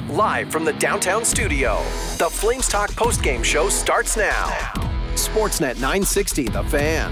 Live from the downtown studio, the Flames Talk postgame show starts now. Sportsnet 960, The Fan.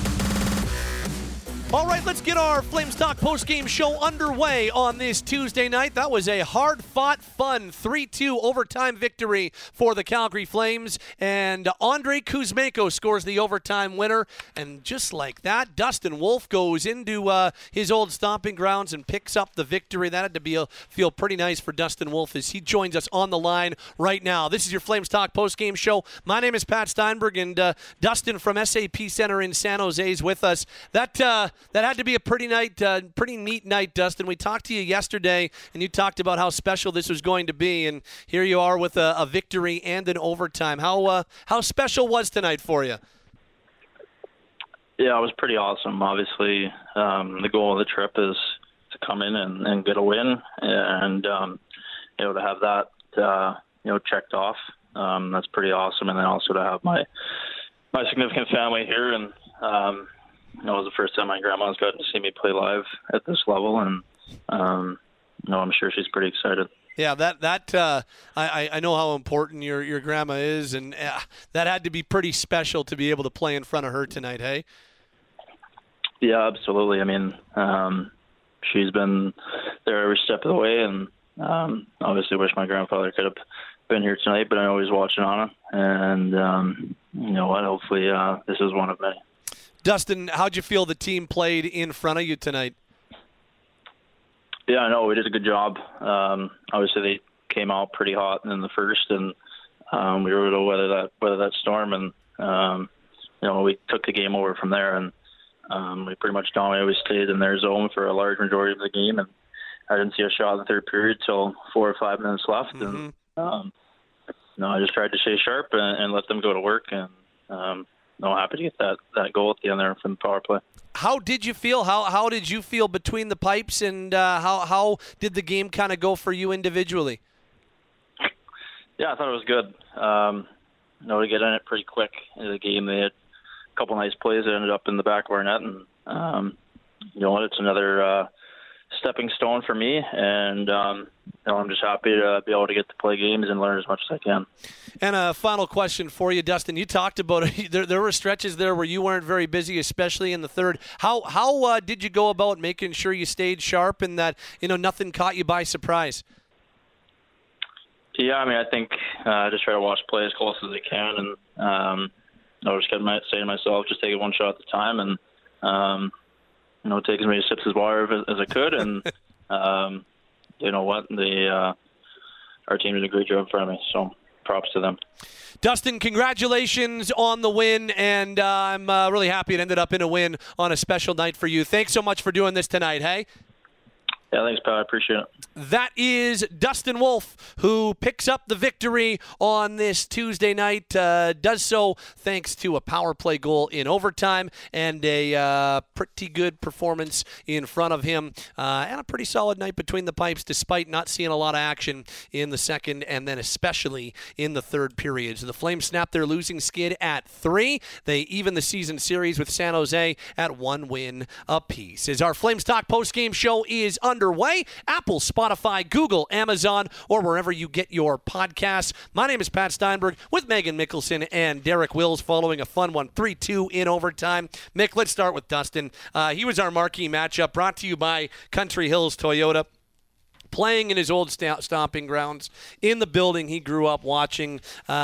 All right, let's get our Flames Talk postgame show underway on this Tuesday night. That was a hard-fought, fun 3-2 overtime victory for the Calgary Flames. And Andrei Kuzmenko scores the overtime winner. And just like that, Dustin Wolf goes into his old stomping grounds and picks up the victory. That had to feel pretty nice for Dustin Wolf as he joins us on the line right now. This is your Flames Talk postgame show. My name is Pat Steinberg, and Dustin from SAP Center in San Jose is with us. That had to be a pretty neat night, Dustin. We talked to you yesterday, and you talked about how special this was going to be, and here you are with a victory and an overtime. How special was tonight for you? Yeah, it was pretty awesome. Obviously, the goal of the trip is to come in and get a win, and to have that checked off. That's pretty awesome, and then also to have my significant family here and. It was the first time my grandma's gotten to see me play live at this level, and I'm sure she's pretty excited. Yeah, I know how important your grandma is, and that had to be pretty special to be able to play in front of her tonight, hey? Yeah, absolutely. I mean, she's been there every step of the way, and obviously wish my grandfather could have been here tonight, but I know he's watching on it, and you know what? Hopefully, this is one of many. Dustin, how'd you feel the team played in front of you tonight? Yeah, I know we did a good job. Obviously, they came out pretty hot in the first, and we were able to weather that storm, and we took the game over from there, and we pretty much dominated. We stayed in their zone for a large majority of the game, and I didn't see a shot in the third period till 4 or 5 minutes left, and I just tried to stay sharp and let them go to work, and happy to get that goal at the end there from the power play. How did you feel? How did you feel between the pipes, and how did the game kind of go for you individually? Yeah, I thought it was good. To get in it pretty quick in the game. They had a couple nice plays that ended up in the back of our net, and it's another stepping stone for me, and I'm just happy to be able to get to play games and learn as much as I can. And a final question for you, Dustin. You talked about there were stretches there where you weren't very busy, especially in the third. How did you go about making sure you stayed sharp and that nothing caught you by surprise? Yeah, I mean, I think I just try to watch play as close as I can, and I just kept saying to myself, just take it one shot at a time, and take as many sips of water as I could, and you know what, our team did a great job in front of me, so props to them. Dustin, congratulations on the win, and I'm really happy it ended up in a win on a special night for you. Thanks so much for doing this tonight, hey? Yeah, thanks, Pat. I appreciate it. That is Dustin Wolf, who picks up the victory on this Tuesday night. Does so thanks to a power play goal in overtime and a pretty good performance in front of him, and a pretty solid night between the pipes, despite not seeing a lot of action in the second and then especially in the third period. So the Flames snapped their losing skid at 3. They even the season series with San Jose at 1 win apiece. As our Flames Talk postgame show is underway, Apple, Spotify, Google, Amazon, or wherever you get your podcasts. My name is Pat Steinberg with Megan Mickelson and Derek Wills following a fun one, 3-2 in overtime. Mick, let's start with Dustin. He was our marquee matchup, brought to you by Country Hills Toyota. Playing in his old stomping grounds, in the building he grew up watching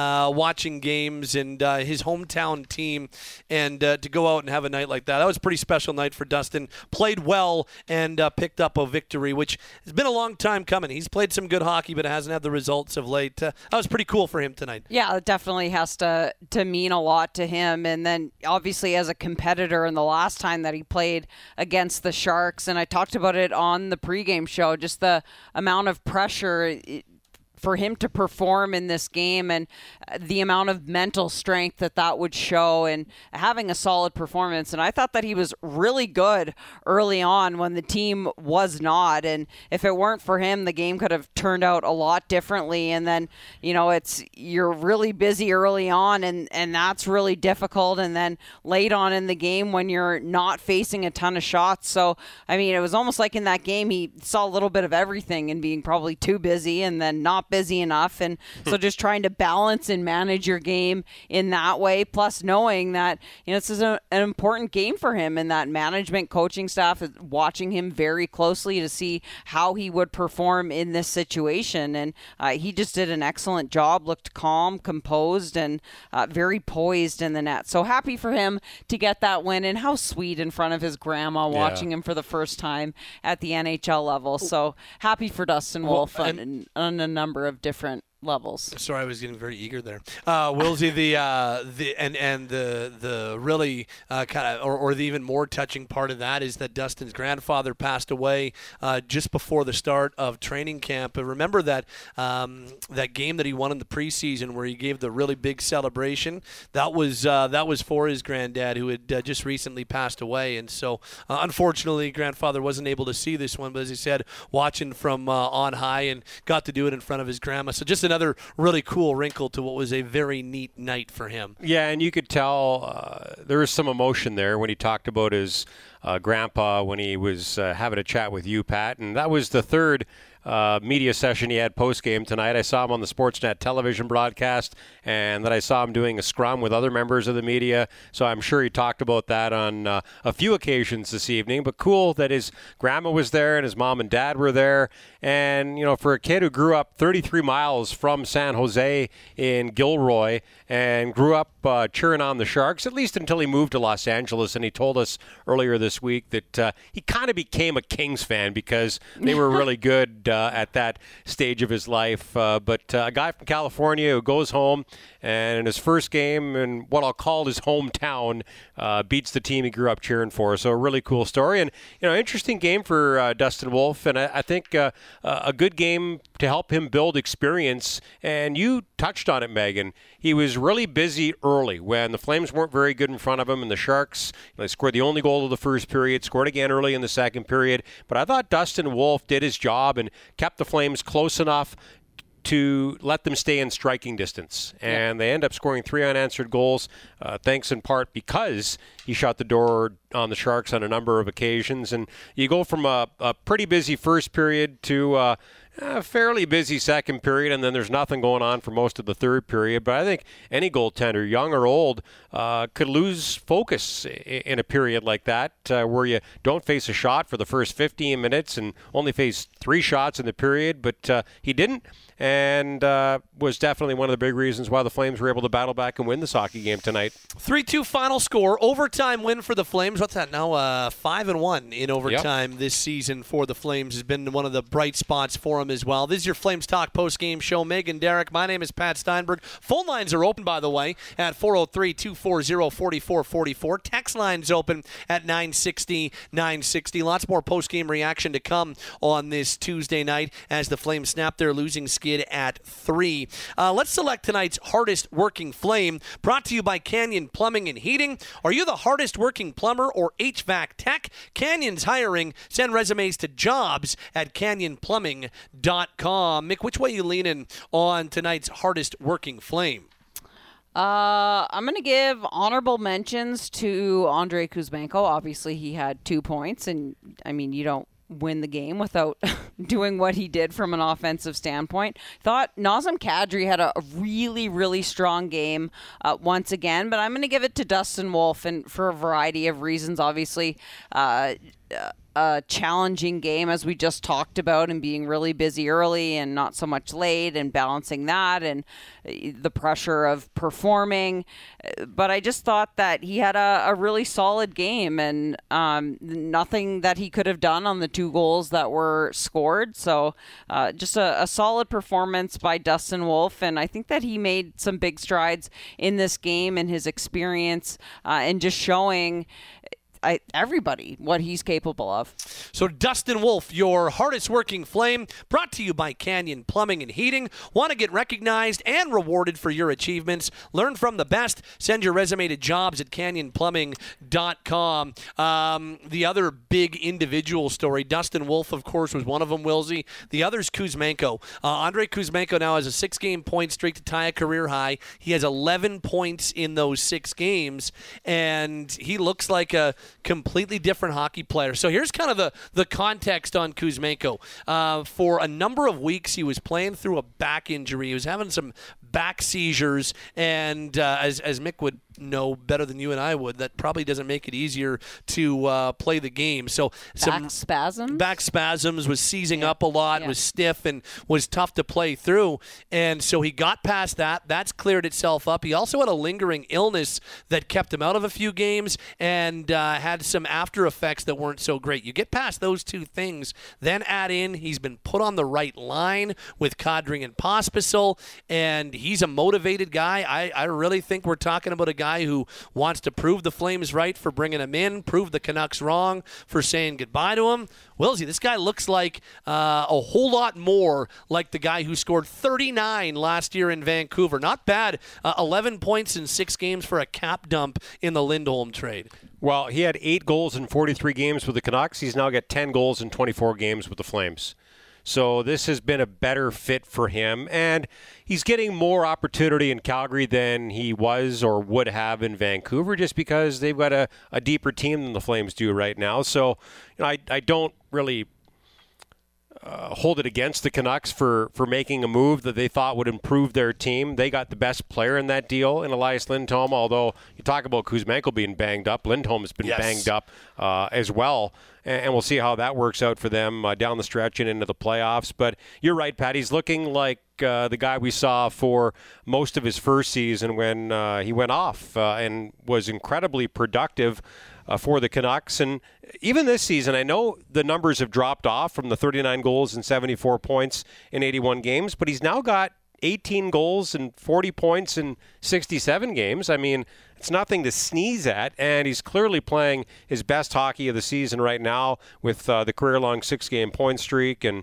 games, and his hometown team, and to go out and have a night like that was a pretty special night for Dustin. Played well and picked up a victory, which has been a long time coming. He's played some good hockey, but hasn't had the results of late. That was pretty cool for him tonight. Yeah, it definitely has to mean a lot to him, and then obviously as a competitor in the last time that he played against the Sharks, and I talked about it on the pregame show, just the amount of pressure for him to perform in this game and the amount of mental strength that would show and having a solid performance. And I thought that he was really good early on when the team was not. And if it weren't for him, the game could have turned out a lot differently. And then, you're really busy early on and that's really difficult. And then late on in the game when you're not facing a ton of shots. So, it was almost like in that game, he saw a little bit of everything and being probably too busy and then not busy enough, and so just trying to balance and manage your game in that way, plus knowing that this is an important game for him, and that management coaching staff is watching him very closely to see how he would perform in this situation. And he just did an excellent job, looked calm, composed, and very poised in the net. So happy for him to get that win, and how sweet in front of his grandma watching him for the first time at the NHL level. So happy for Dustin Wolf on a number of different levels. Sorry, I was getting very eager there. Wilsey, the really kind of or the even more touching part of that is that Dustin's grandfather passed away just before the start of training camp. And remember that that game that he won in the preseason where he gave the really big celebration. That was for his granddad who had just recently passed away. And so unfortunately, grandfather wasn't able to see this one, but as he said, watching from on high and got to do it in front of his grandma. So just another really cool wrinkle to what was a very neat night for him. Yeah, and you could tell there was some emotion there when he talked about his grandpa when he was having a chat with you, Pat. And that was the third media session he had post-game tonight. I saw him on the Sportsnet television broadcast, and then I saw him doing a scrum with other members of the media. So I'm sure he talked about that on a few occasions this evening. But cool that his grandma was there and his mom and dad were there. And, for a kid who grew up 33 miles from San Jose in Gilroy and grew up cheering on the Sharks, at least until he moved to Los Angeles. And he told us earlier this week that he kind of became a Kings fan because they were really good at that stage of his life. But a guy from California who goes home and in his first game in what I'll call his hometown beats the team he grew up cheering for. So a really cool story. And, interesting game for Dustin Wolf. And I think a good game to help him build experience. And you touched on it, Megan. He was really busy early when the Flames weren't very good in front of him, and the Sharks, they scored the only goal of the first period, scored again early in the second period. But I thought Dustin Wolf did his job and kept the Flames close enough to let them stay in striking distance. And they end up scoring 3 unanswered goals, thanks in part because he shut the door on the Sharks on a number of occasions. And you go from a pretty busy first period to a fairly busy second period, and then there's nothing going on for most of the third period. But I think any goaltender, young or old, could lose focus in a period like that where you don't face a shot for the first 15 minutes and only face 3 shots in the period. But he didn't, and was definitely one of the big reasons why the Flames were able to battle back and win this hockey game tonight. 3-2 final score. Overtime win for the Flames. What's that now? 5-1 in overtime this season for the Flames has been one of the bright spots for them as well. This is your Flames Talk post-game show. Megan, Derek, my name is Pat Steinberg. Phone lines are open, by the way, at 403-240-4444. Text lines open at 960-960. Lots more post-game reaction to come on this Tuesday night as the Flames snap their losing skid at 3. Let's select tonight's hardest working Flame, brought to you by Canyon Plumbing and Heating. Are you the hardest working plumber or HVAC tech? Canyon's hiring. Send resumes to jobs@canyonplumbing.com. Mick, which way are you leaning on tonight's hardest working Flame? I'm going to give honorable mentions to Andrei Kuzmenko. Obviously, he had 2 points, and you don't win the game without doing what he did from an offensive standpoint. Thought Nazem Kadri had a really, really strong game once again, but I'm going to give it to Dustin Wolf, and for a variety of reasons. Obviously, a challenging game, as we just talked about, and being really busy early and not so much late, and balancing that and the pressure of performing. But I just thought that he had a really solid game, and nothing that he could have done on the 2 goals that were scored. So just a solid performance by Dustin Wolf, and I think that he made some big strides in this game and his experience and just showing everybody what he's capable of. So Dustin Wolf, your hardest working Flame, brought to you by Canyon Plumbing and Heating. Want to get recognized and rewarded for your achievements? Learn from the best. Send your resume to jobs at canyonplumbing.com. The other big individual story, Dustin Wolf, of course, was one of them, Wilsey. The other's Kuzmenko. Andrei Kuzmenko now has a 6-game point streak to tie a career high. He has 11 points in those 6 games, and he looks like a completely different hockey player. So here's kind of the context on Kuzmenko. For a number of weeks, he was playing through a back injury. He was having some back seizures, and as Mick would know better than you and I would, that probably doesn't make it easier to play the game. So some back spasms, was seizing up a lot, was stiff, and was tough to play through. And so he got past that. That's cleared itself up. He also had a lingering illness that kept him out of a few games and had some after effects that weren't so great. You get past those two things, then add in he's been put on the right line with Kadri and Pospisil, and he's a motivated guy. I really think we're talking about a guy who wants to prove the Flames right for bringing him in, prove the Canucks wrong for saying goodbye to him. Wilsey, this guy looks like a whole lot more like the guy who scored 39 last year in Vancouver. Not bad. 11 points in 6 games for a cap dump in the Lindholm trade. Well, he had 8 goals in 43 games with the Canucks. He's now got 10 goals in 24 games with the Flames. So this has been a better fit for him, and he's getting more opportunity in Calgary than he was or would have in Vancouver, just because they've got a deeper team than the Flames do right now. So I don't really hold it against the Canucks for making a move that they thought would improve their team. They got the best player in that deal in Elias Lindholm, although you talk about Kuzmenko being banged up. Lindholm has been banged up as well, and we'll see how that works out for them down the stretch and into the playoffs. But you're right, Pat. He's looking like the guy we saw for most of his first season when he went off and was incredibly productive for the Canucks. And even this season, I know the numbers have dropped off from the 39 goals and 74 points in 81 games, but he's now got 18 goals and 40 points in 67 games. I mean, it's nothing to sneeze at, and he's clearly playing his best hockey of the season right now with the career-long 6-game point streak and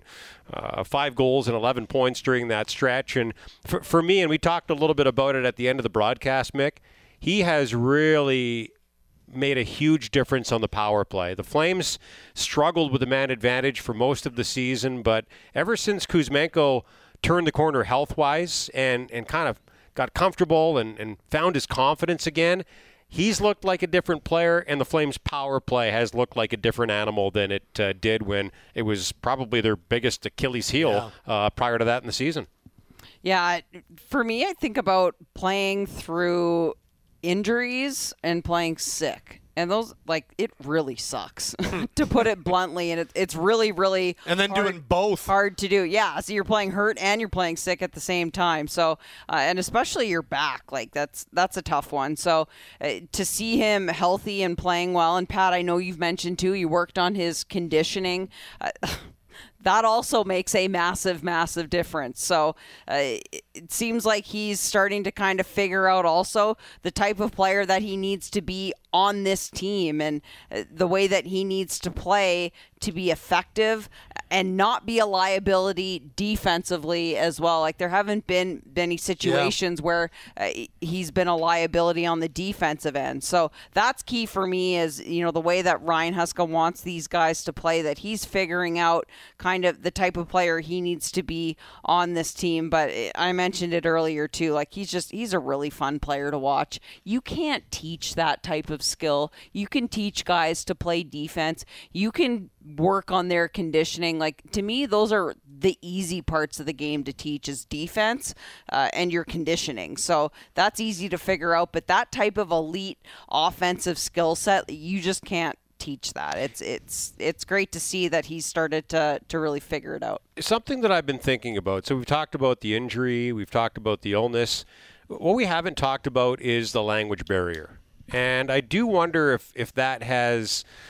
5 goals and 11 points during that stretch. And for me, and we talked a little bit about it at the end of the broadcast, Mick, he has really made a huge difference on the power play. The Flames struggled with the man advantage for most of the season, but ever since Kuzmenko turned the corner health-wise and kind of got comfortable and found his confidence again, he's looked like a different player, and the Flames' power play has looked like a different animal than it did when it was probably their biggest Achilles heel prior to that in the season. Yeah, for me, I think about playing through injuries and playing sick. And those, it really sucks, to put it bluntly. And it's really, really and then doing both. Hard to do. Yeah, so you're playing hurt and you're playing sick at the same time. So, and especially your back, that's a tough one. So to see him healthy and playing well, and Pat, I know you've mentioned too, you worked on his conditioning. That also makes a massive, massive difference. So it seems like he's starting to kind of figure out also the type of player that he needs to be on this team and the way that he needs to play to be effective and not be a liability defensively as well. There haven't been any situations where he's been a liability on the defensive end. So that's key for me is, the way that Ryan Huska wants these guys to play, that he's figuring out kind of the type of player he needs to be on this team. But I mentioned it earlier too, he's a really fun player to watch. You can't teach that type of skill. You can teach guys to play defense. You can work on their conditioning. To me, those are the easy parts of the game to teach, is defense and your conditioning. So that's easy to figure out, but that type of elite offensive skill set, you just can't teach that. It's great to see that he's started to really figure it out. Something that I've been thinking about, so we've talked about the injury, we've talked about the illness. What we haven't talked about is the language barrier. And I do wonder if that has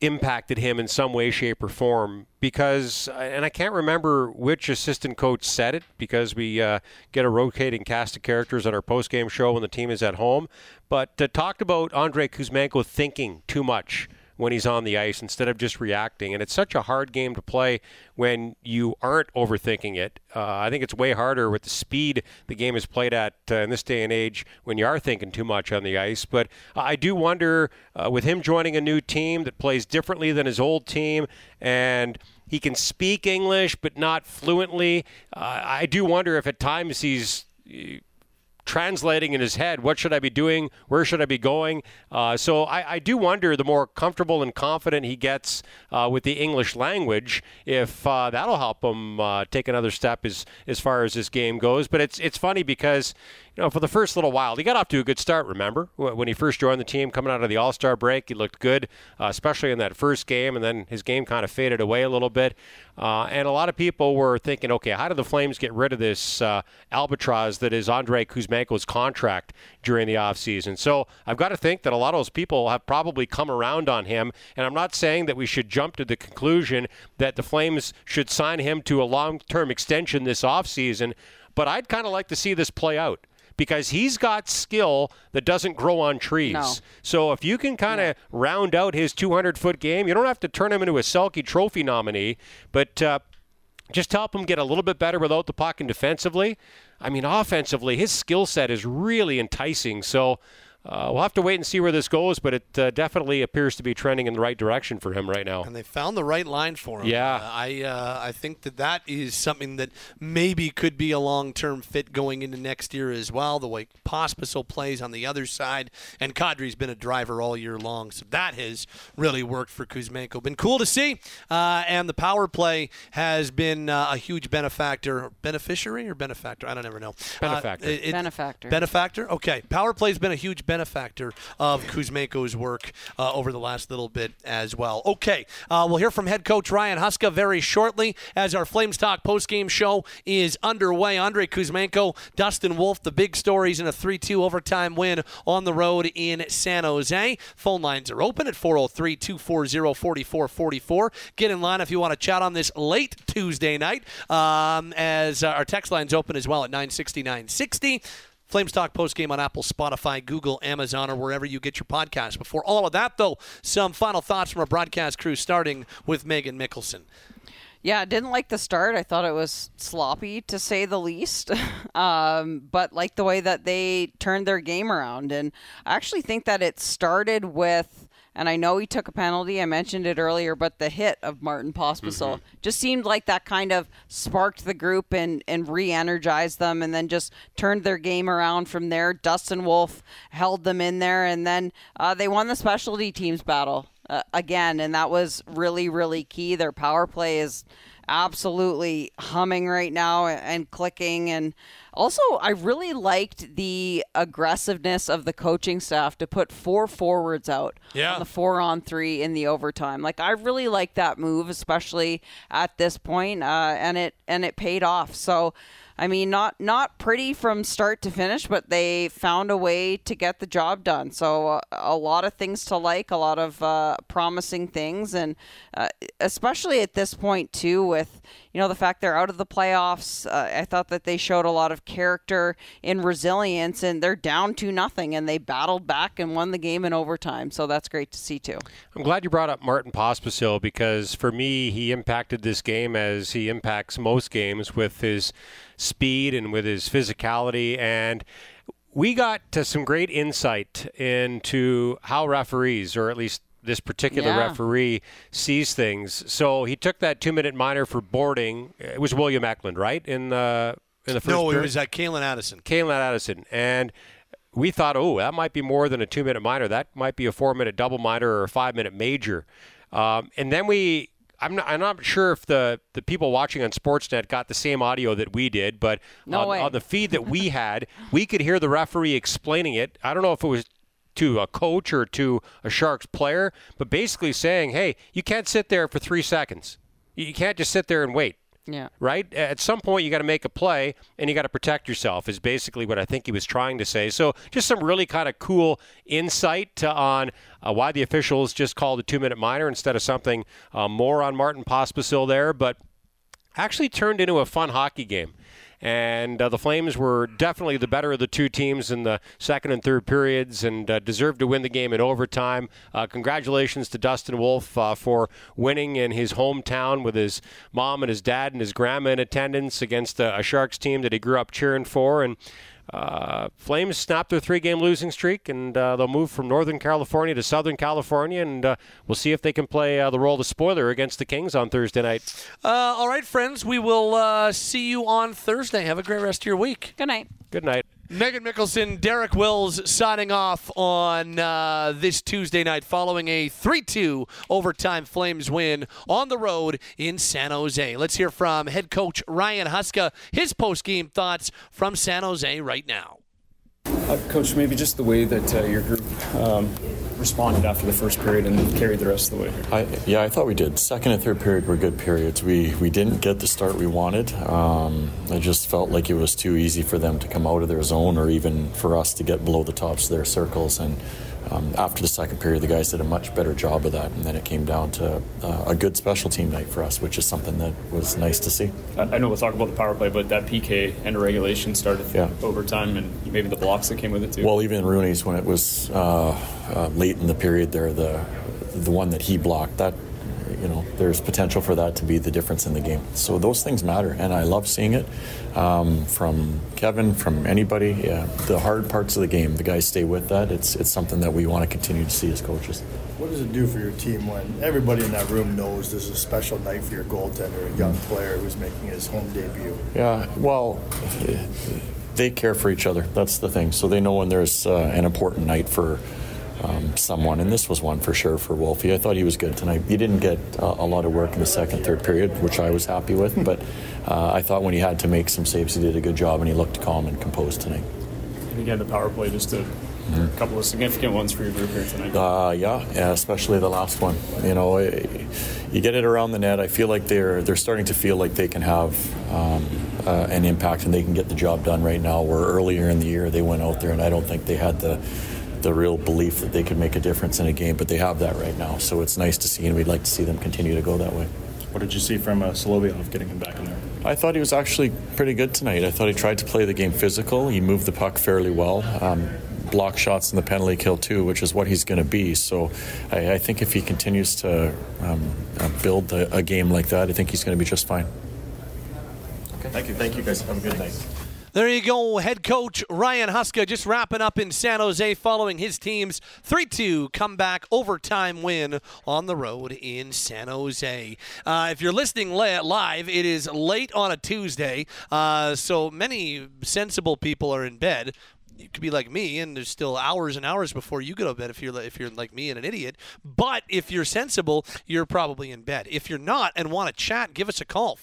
impacted him in some way, shape, or form because, and I can't remember which assistant coach said it because we get a rotating cast of characters on our post-game show when the team is at home, but talked about Andrei Kuzmenko thinking too much when he's on the ice instead of just reacting. And it's such a hard game to play when you aren't overthinking it. I think it's way harder with the speed the game is played at in this day and age when you are thinking too much on the ice. But I do wonder, with him joining a new team that plays differently than his old team, and he can speak English but not fluently, I do wonder if at times he's translating in his head, what should I be doing? Where should I be going? So I do wonder, the more comfortable and confident he gets with the English language, if that'll help him take another step as far as this game goes. But it's funny because, for the first little while, he got off to a good start, remember? When he first joined the team, coming out of the All-Star break, he looked good, especially in that first game, and then his game kind of faded away a little bit. And a lot of people were thinking, okay, how do the Flames get rid of this albatross that is Andrei Kuzmenko's contract during the offseason? So I've got to think that a lot of those people have probably come around on him, and I'm not saying that we should jump to the conclusion that the Flames should sign him to a long-term extension this offseason, but I'd kind of like to see this play out, because he's got skill that doesn't grow on trees. No. So if you can kind of round out his 200-foot game, you don't have to turn him into a Selke Trophy nominee, but just help him get a little bit better without the puck and defensively. I mean, offensively, his skill set is really enticing. So we'll have to wait and see where this goes, but it definitely appears to be trending in the right direction for him right now. And they found the right line for him. Yeah. I think that is something that maybe could be a long-term fit going into next year as well, the way Pospisil plays on the other side. And Kadri's been a driver all year long, so that has really worked for Kuzmenko. Been cool to see. And the power play has been a huge beneficiary or benefactor? I don't ever know. Benefactor. Benefactor. Benefactor? Okay. Power play's been a huge benefactor of Kuzmenko's work over the last little bit as well. Okay, we'll hear from head coach Ryan Huska very shortly as our Flames Talk postgame show is underway. Andrei Kuzmenko, Dustin Wolf, the big stories in a 3-2 overtime win on the road in San Jose. Phone lines are open at 403-240-4444. Get in line if you want to chat on this late Tuesday night, as our text line's open as well at 960-960. Flames Talk postgame on Apple, Spotify, Google, Amazon, or wherever you get your podcasts. Before all of that, though, some final thoughts from our broadcast crew, starting with Megan Mickelson. Yeah, I didn't like the start. I thought it was sloppy, to say the least. But like the way that they turned their game around. And I actually think that it started with, and I know he took a penalty, I mentioned it earlier, but the hit of Martin Pospisil just seemed like that kind of sparked the group and re-energized them, and then just turned their game around from there. Dustin Wolf held them in there, and then they won the specialty teams battle again, and that was really, really key. Their power play is absolutely humming right now and clicking. And also, I really liked the aggressiveness of the coaching staff to put 4 forwards out on the 4-on-3 in the overtime. Like, I really like that move, especially at this point, and it paid off. So, I mean, not pretty from start to finish, but they found a way to get the job done. So a lot of things to like, a lot of promising things, and especially at this point too, with the fact they're out of the playoffs. I thought that they showed a lot of character and resilience, and they're down 2-0, and they battled back and won the game in overtime. So that's great to see too. I'm glad you brought up Martin Pospisil, because for me, he impacted this game as he impacts most games with his speed and with his physicality. And we got some great insight into how referees, or at least this particular referee, sees things. So he took that 2-minute minor for boarding. It was William Eklund, right? In the first No, period? it was Kalen Addison. Kalen Addison. And we thought, that might be more than a 2-minute minor. That might be a 4-minute double minor or a 5-minute major. And then I'm not sure if the people watching on Sportsnet got the same audio that we did, but on the feed that we had, we could hear the referee explaining it. I don't know if it was to a coach or to a Sharks player, but basically saying, hey, you can't sit there for 3 seconds. You can't just sit there and wait. Yeah. Right? At some point, you got to make a play, and you got to protect yourself, is basically what I think he was trying to say. So just some really kind of cool insight on why the officials just called a 2-minute minor instead of something more on Martin Pospisil there, but actually turned into a fun hockey game. And the Flames were definitely the better of the two teams in the second and third periods and deserved to win the game in overtime. Congratulations to Dustin Wolf for winning in his hometown with his mom and his dad and his grandma in attendance against a Sharks team that he grew up cheering for. And Flames snapped their 3-game losing streak, and they'll move from Northern California to Southern California, and we'll see if they can play the role of spoiler against the Kings on Thursday night. All right, friends, we will see you on Thursday. Have a great rest of your week. Good night. Good night. Megan Mickelson, Derek Wills signing off on this Tuesday night following a 3-2 overtime Flames win on the road in San Jose. Let's hear from head coach Ryan Huska, his post-game thoughts from San Jose right now. Coach, maybe just the way that your group responded after the first period and carried the rest of the way. I thought we did. Second and third period were good periods. We didn't get the start we wanted. I just felt like it was too easy for them to come out of their zone or even for us to get below the tops of their circles. And after the second period, the guys did a much better job of that. And then it came down to a good special team night for us, which is something that was nice to see. I know we'll talk about the power play, but that PK and regulation started overtime and maybe the blocks that came with it too. Well, even Rooney's, when it was late in the period there, the one that he blocked, that, there's potential for that to be the difference in the game. So those things matter, and I love seeing it from Kevin, from anybody. The hard parts of the game, the guys stay with that. It's something that we want to continue to see as coaches. What does it do for your team when everybody in that room knows this is a special night for your goaltender, a young player who's making his home debut? Yeah, well, they care for each other. That's the thing. So they know when there's an important night for someone, and this was one for sure for Wolfie. I thought he was good tonight. He didn't get a lot of work in the second, third period, which I was happy with, but I thought when he had to make some saves, he did a good job, and he looked calm and composed tonight. And again, the power play, just a couple of significant ones for your group here tonight. Yeah, especially the last one. You get it around the net. I feel like they're starting to feel like they can have an impact and they can get the job done right now, where earlier in the year they went out there and I don't think they had the real belief that they could make a difference in a game, but they have that right now. So it's nice to see, and we'd like to see them continue to go that way. What did you see from Solovyov getting him back in there? I thought he was actually pretty good tonight. I thought he tried to play the game physical. He moved the puck fairly well. Block shots in the penalty kill too, which is what he's going to be. So I think if he continues to build a game like that, I think he's going to be just fine. Okay. Thank you guys. Have a good night. There you go, head coach Ryan Huska just wrapping up in San Jose following his team's 3-2 comeback overtime win on the road in San Jose. If you're listening live, it is late on a Tuesday, so many sensible people are in bed. You could be like me, and there's still hours and hours before you go to bed if you're like me and an idiot. But if you're sensible, you're probably in bed. If you're not and want to chat, give us a call,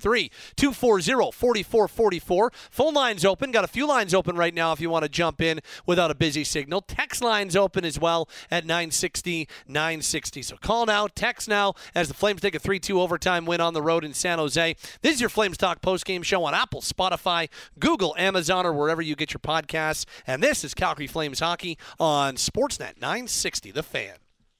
403-240-4444. Phone lines open. Got a few lines open right now if you want to jump in without a busy signal. Text lines open as well at 960-960. So call now, text now as the Flames take a 3-2 overtime win on the road in San Jose. This is your Flames Talk postgame show on Apple, Spotify, Google, Amazon, or wherever you get your podcasts. And this is Calgary Flames Hockey on Sportsnet 960, The Fan.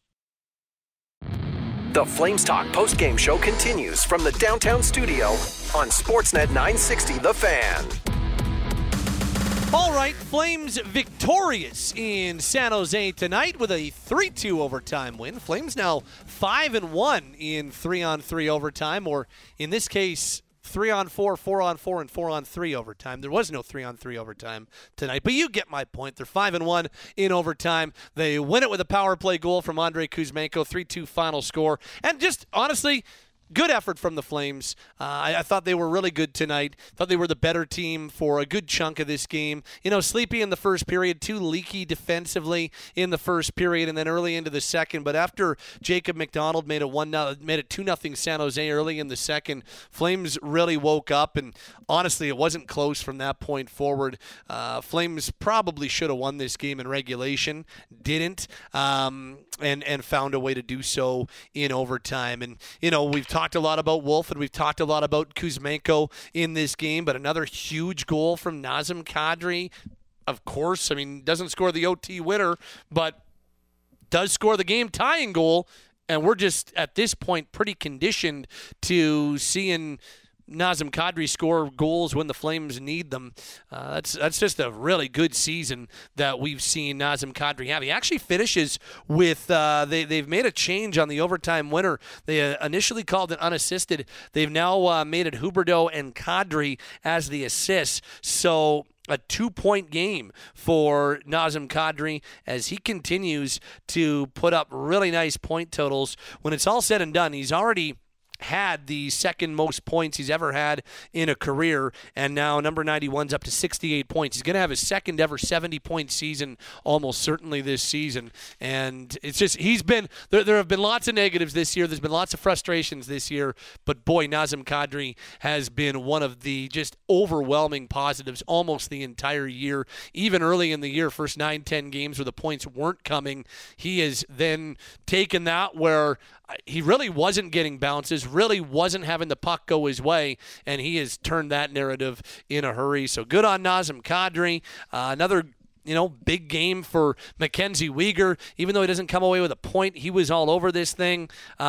The Flames Talk postgame show continues from the downtown studio on Sportsnet 960, The Fan. All right, Flames victorious in San Jose tonight with a 3-2 overtime win. Flames now 5-1 in 3-on-3 overtime, or in this case, 3-on-4, 4-on-4, and 4-on-3 overtime. There was no 3-on-3 overtime tonight, but you get my point. They're 5-1 in overtime. They win it with a power play goal from Andrei Kuzmenko, 3-2 final score. And just honestly, good effort from the Flames. I thought they were really good tonight. Thought they were the better team for a good chunk of this game. Sleepy in the first period, too leaky defensively in the first period, and then early into the second. But after Jacob McDonald made it 2-0 San Jose early in the second, Flames really woke up, and honestly, it wasn't close from that point forward. Flames probably should have won this game in regulation, didn't, and found a way to do so in overtime. And we've talked talked a lot about Wolf and we've talked a lot about Kuzmenko in this game, but another huge goal from Nazem Kadri. Of course, I mean, doesn't score the OT winner, but does score the game-tying goal, and we're just, at this point, pretty conditioned to seeing Nazem Kadri score goals when the Flames need them. That's just a really good season that we've seen Nazem Kadri have. He actually finishes with they've made a change on the overtime winner. They initially called it unassisted. They've now made it Huberdeau and Kadri as the assists. So a 2-point game for Nazem Kadri as he continues to put up really nice point totals. When it's all said and done, he's already had the second most points he's ever had in a career, and now number 91's up to 68 points. He's going to have his second ever 70-point season almost certainly this season, and it's just he's been there have been lots of negatives this year. There's been lots of frustrations this year, but boy, Nazem Kadri has been one of the just overwhelming positives almost the entire year. Even early in the year, first 9-10 games where the points weren't coming, he has then taken that where he really wasn't getting bounces, really wasn't having the puck go his way, and he has turned that narrative in a hurry. So good on Nazem Kadri. Another big game for Mackenzie Weegar. Even though he doesn't come away with a point, he was all over this thing.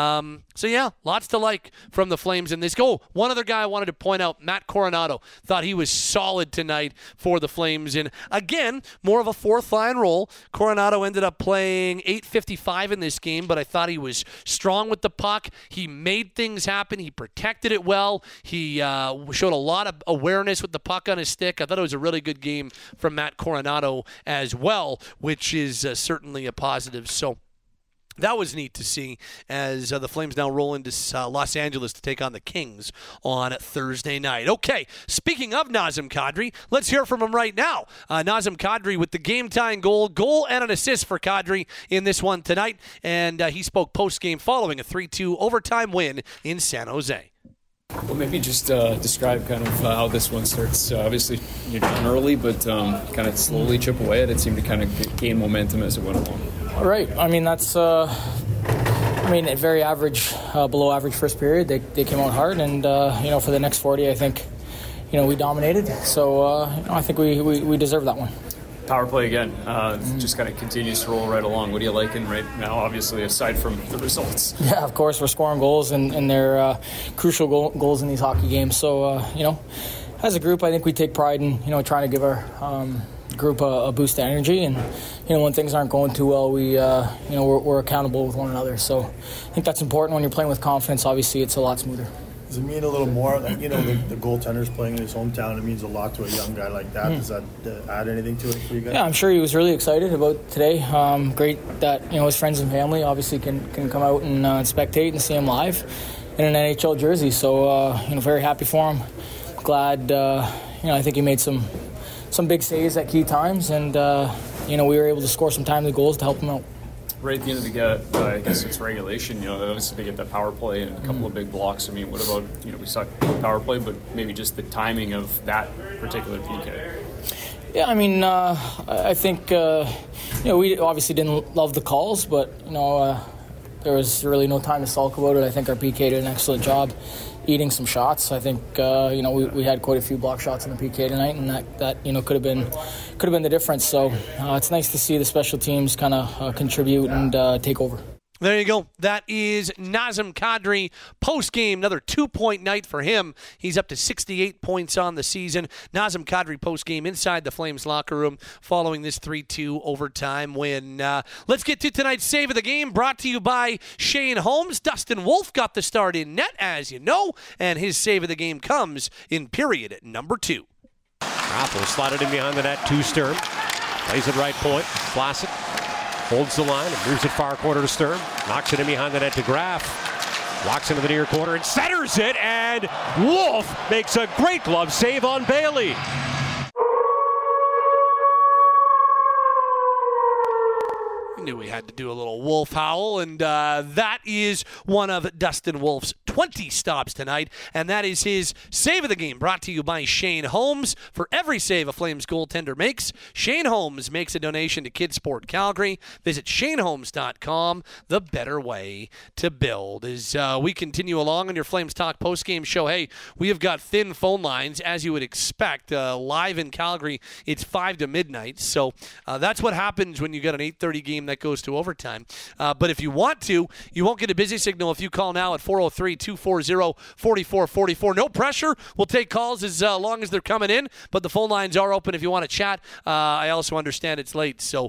So, yeah, lots to like from the Flames in this. One other guy I wanted to point out, Matt Coronado. Thought he was solid tonight for the Flames. And, again, more of a fourth-line role. Coronado ended up playing .855 in this game, but I thought he was strong with the puck. He made things happen. He protected it well. He showed a lot of awareness with the puck on his stick. I thought it was a really good game from Matt Coronado as well, which is certainly a positive. So that was neat to see as the Flames now roll into Los Angeles to take on the Kings on Thursday night. Okay, speaking of Nazem Kadri, let's hear from him right now. Nazem Kadri with the game-tying goal and an assist for Kadri in this one tonight, and he spoke post-game following a 3-2 overtime win in San Jose. Well, maybe just describe kind of how this one starts. Obviously, you're down early, but kind of slowly chip away at it. Seemed to kind of gain momentum as it went along. All right. I mean, that's a very average, below average first period. They came out hard, and for the next 40, I think, we dominated. So I think we deserve that one. Power play again. Just kind of continues to roll right along. What are you liking right now, obviously, aside from the results? Yeah, of course, we're scoring goals, and they're crucial goals in these hockey games. So, as a group, I think we take pride in, trying to give our group a boost of energy. And, when things aren't going too well, we're accountable with one another. So I think that's important when you're playing with confidence. Obviously, it's a lot smoother. Does it mean a little more? Like, the goaltender's playing in his hometown. It means a lot to a young guy like that. Does that add anything to it for you guys? Yeah, I'm sure he was really excited about today. Great that his friends and family obviously can come out and spectate and see him live in an NHL jersey. So very happy for him. Glad. I think he made some big saves at key times, and we were able to score some timely goals to help him out. Right at the end of the I guess it's regulation, obviously they get that power play and a couple of big blocks. I mean, what about, we saw power play, but maybe just the timing of that particular PK? Yeah, I mean, I think, we obviously didn't love the calls, but, there was really no time to sulk about it. I think our PK did an excellent job eating some shots. I think, we had quite a few block shots in the PK tonight, and that could have been the difference. So it's nice to see the special teams kind of contribute and take over. There you go. That is Nazem Kadri post-game. Another 2-point night for him. He's up to 68 points on the season. Nazem Kadri post-game inside the Flames locker room following this 3-2 overtime win. Let's get to tonight's Save of the Game, brought to you by Shane Holmes. Dustin Wolf got the start in net, as you know, and his Save of the Game comes in period number 2. Raffle slotted in behind the net to Sturm. Plays it right point. Vlasic holds the line and moves it far corner to Sturm. Knocks it in behind the net to Graf. Walks into the near corner and centers it, and Wolf makes a great glove save on Bailey. knew we had to do a little Wolf howl, and that is one of Dustin Wolf's 20 stops tonight, and that is his save of the game, brought to you by Shane Holmes. For every save a Flames goaltender makes, Shane Holmes makes a donation to Kidsport Calgary. Visit ShaneHolmes.com, the better way to build. As we continue along on your Flames Talk postgame show, hey, we have got thin phone lines, as you would expect. Live in Calgary, it's 5 to midnight, so that's what happens when you get an 8:30 game that goes to overtime. But if you want to, you won't get a busy signal if you call now at 403-240-4444. No pressure. We'll take calls as long as they're coming in, but the phone lines are open if you want to chat. I also understand it's late, so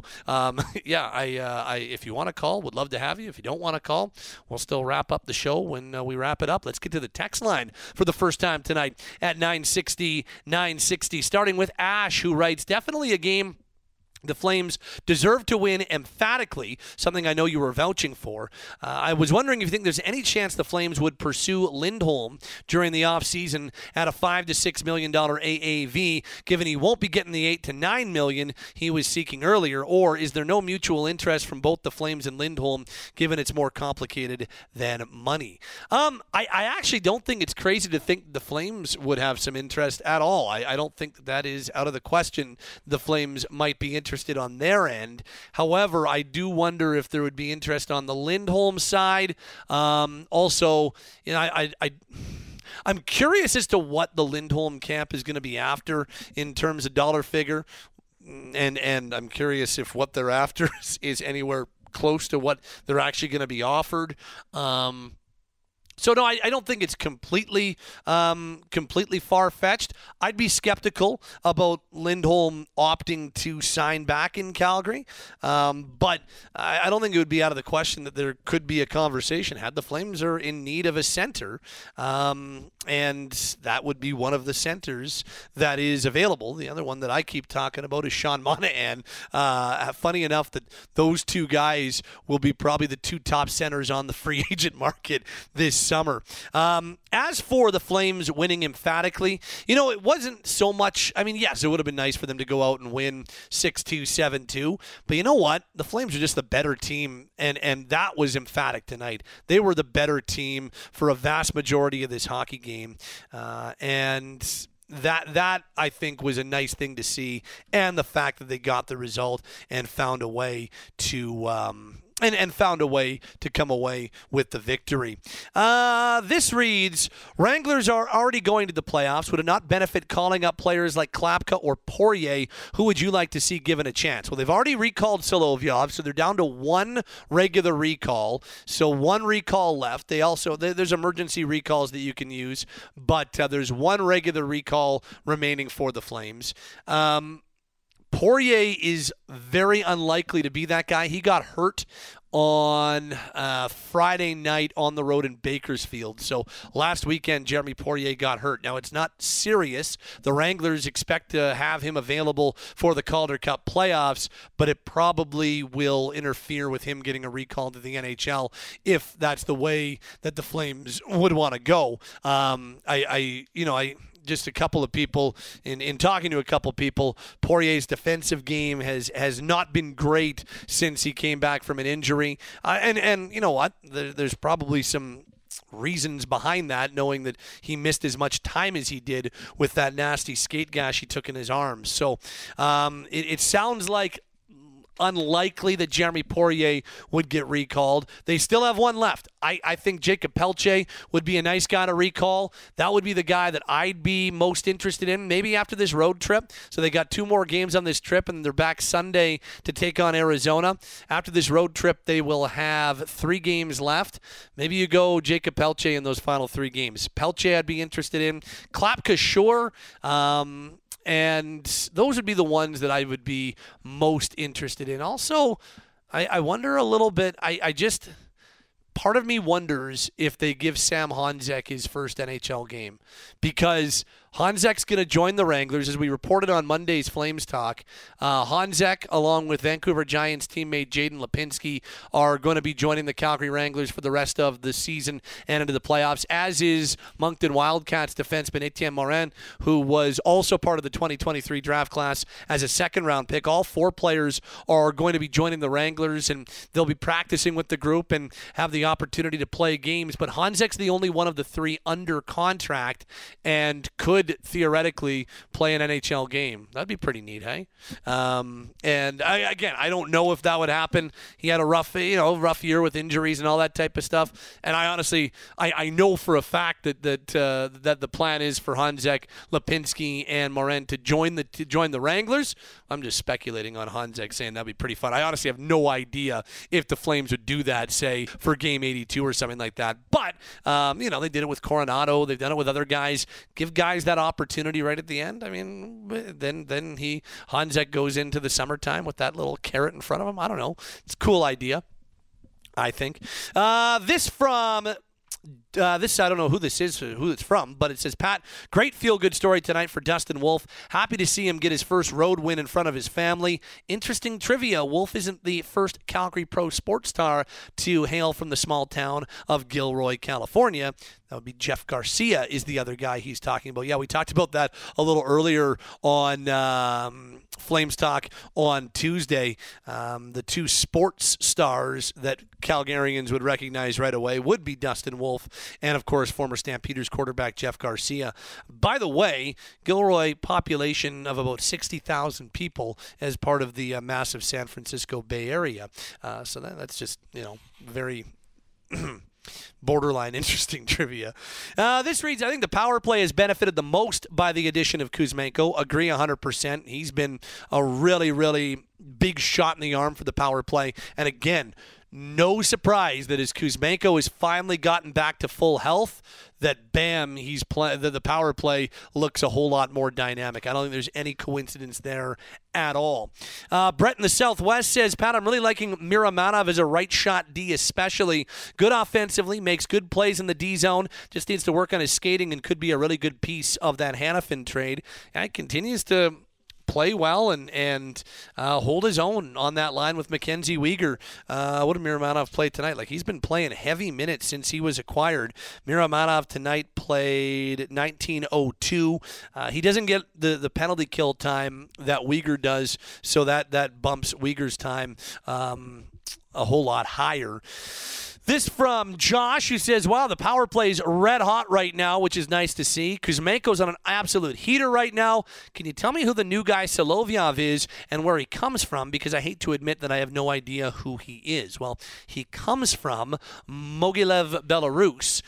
if you want to call, would love to have you. If you don't want to call, we'll still wrap up the show when we wrap it up. Let's get to the text line for the first time tonight at 960, starting with Ash, who writes, definitely a game the Flames deserve to win emphatically, something I know you were vouching for. I was wondering if you think there's any chance the Flames would pursue Lindholm during the offseason at a $5 to $6 million AAV, given he won't be getting the $8 to $9 million he was seeking earlier, or is there no mutual interest from both the Flames and Lindholm, given it's more complicated than money? I actually don't think it's crazy to think the Flames would have some interest at all. I don't think that is out of the question. The Flames might be interested on their end. However, I do wonder if there would be interest on the Lindholm side. Also, I'm curious as to what the Lindholm camp is going to be after in terms of dollar figure, and I'm curious if what they're after is anywhere close to what they're actually going to be offered. So, no, I don't think it's completely far-fetched. I'd be skeptical about Lindholm opting to sign back in Calgary, but I don't think it would be out of the question that there could be a conversation had the Flames are in need of a center, and that would be one of the centers that is available. The other one that I keep talking about is Sean Monahan. Funny enough that those two guys will be probably the two top centers on the free agent market this summer. As for the Flames winning emphatically, it wasn't so much. I mean, yes, it would have been nice for them to go out and win 6-2, 7-2. But you know what? The Flames are just the better team, and that was emphatic tonight. They were the better team for a vast majority of this hockey game, and that I think was a nice thing to see, and the fact that they got the result and found a way to and found a way to come away with the victory. This reads, Wranglers are already going to the playoffs. Would it not benefit calling up players like Klapka or Poirier? Who would you like to see given a chance? Well, they've already recalled Solovyov, so they're down to one regular recall, so one recall left. There's emergency recalls that you can use, but there's one regular recall remaining for the Flames. Poirier is very unlikely to be that guy. He got hurt on Friday night on the road in Bakersfield. So last weekend, Jeremy Poirier got hurt. Now, it's not serious. The Wranglers expect to have him available for the Calder Cup playoffs, but it probably will interfere with him getting a recall to the NHL if that's the way that the Flames would want to go. Just a couple of people, in talking to a couple of people, Poirier's defensive game has not been great since he came back from an injury. And you know what? There's probably some reasons behind that, knowing that he missed as much time as he did with that nasty skate gash he took in his arms. So it sounds like unlikely that Jeremy Poirier would get recalled. They still have one left. I think Jacob Pelche would be a nice guy to recall. That would be the guy that I'd be most interested in, maybe after this road trip. So they got 2 more games on this trip, and they're back Sunday to take on Arizona. After this road trip, they will have 3 games left. Maybe you go Jacob Pelche in those final 3 games. Pelche I'd be interested in. Klapka, sure. And those would be the ones that I would be most interested in. Also, I wonder a little bit, part of me wonders if they give Sam Honzek his first NHL game. Because Honzek's going to join the Wranglers, as we reported on Monday's Flames Talk. Honzek, along with Vancouver Giants teammate Jaden Lipinski, are going to be joining the Calgary Wranglers for the rest of the season and into the playoffs, as is Moncton Wildcats defenseman Etienne Morin, who was also part of the 2023 draft class as a second-round pick. All 4 players are going to be joining the Wranglers, and they'll be practicing with the group and have the opportunity to play games. But Honzek's the only one of the 3 under contract and could theoretically play an NHL game. That'd be pretty neat, hey? And I don't know if that would happen. He had a rough year with injuries and all that type of stuff. And I honestly, I know for a fact that the plan is for Honzek, Lipinski, and Morin to join the Wranglers. I'm just speculating on Honzek, saying that'd be pretty fun. I honestly have no idea if the Flames would do that, say, for Game 82 or something like that. But they did it with Coronado. They've done it with other guys. Give guys that opportunity right at the end. I mean, then Honzek goes into the summertime with that little carrot in front of him. I don't know. It's a cool idea, I think. This I don't know who this is, who it's from, but it says, Pat, great feel-good story tonight for Dustin Wolf. Happy to see him get his first road win in front of his family. Interesting trivia, Wolf isn't the first Calgary pro sports star to hail from the small town of Gilroy, California. That would be Jeff Garcia is the other guy he's talking about. Yeah, we talked about that a little earlier on Flames Talk on Tuesday. The 2 sports stars that Calgarians would recognize right away would be Dustin Wolf and, of course, former Stampeders quarterback Jeff Garcia. By the way, Gilroy, population of about 60,000 people as part of the massive San Francisco Bay Area. So that's just, very... borderline interesting trivia. This reads, I think the power play has benefited the most by the addition of Kuzmenko. Agree 100%. He's been a really, really big shot in the arm for the power play. And again, no surprise that as Kuzmenko has finally gotten back to full health, that bam, the power play looks a whole lot more dynamic. I don't think there's any coincidence there at all. Brett in the Southwest says, Pat, I'm really liking Miramanov as a right shot D, especially good offensively, makes good plays in the D zone, just needs to work on his skating and could be a really good piece of that Hanifin trade. And continues to play well and hold his own on that line with Mackenzie Weegar. What did Miramanov play tonight? Like, he's been playing heavy minutes since he was acquired. Miramanov tonight played 19:02. He doesn't get the penalty kill time that Weegar does, so that bumps Weegar's time a whole lot higher. This from Josh, who says, wow, the power play is red hot right now, which is nice to see. Kuzmenko's on an absolute heater right now. Can you tell me who the new guy Solovyov is and where he comes from? Because I hate to admit that I have no idea who he is. Well, he comes from Mogilev, Belarus.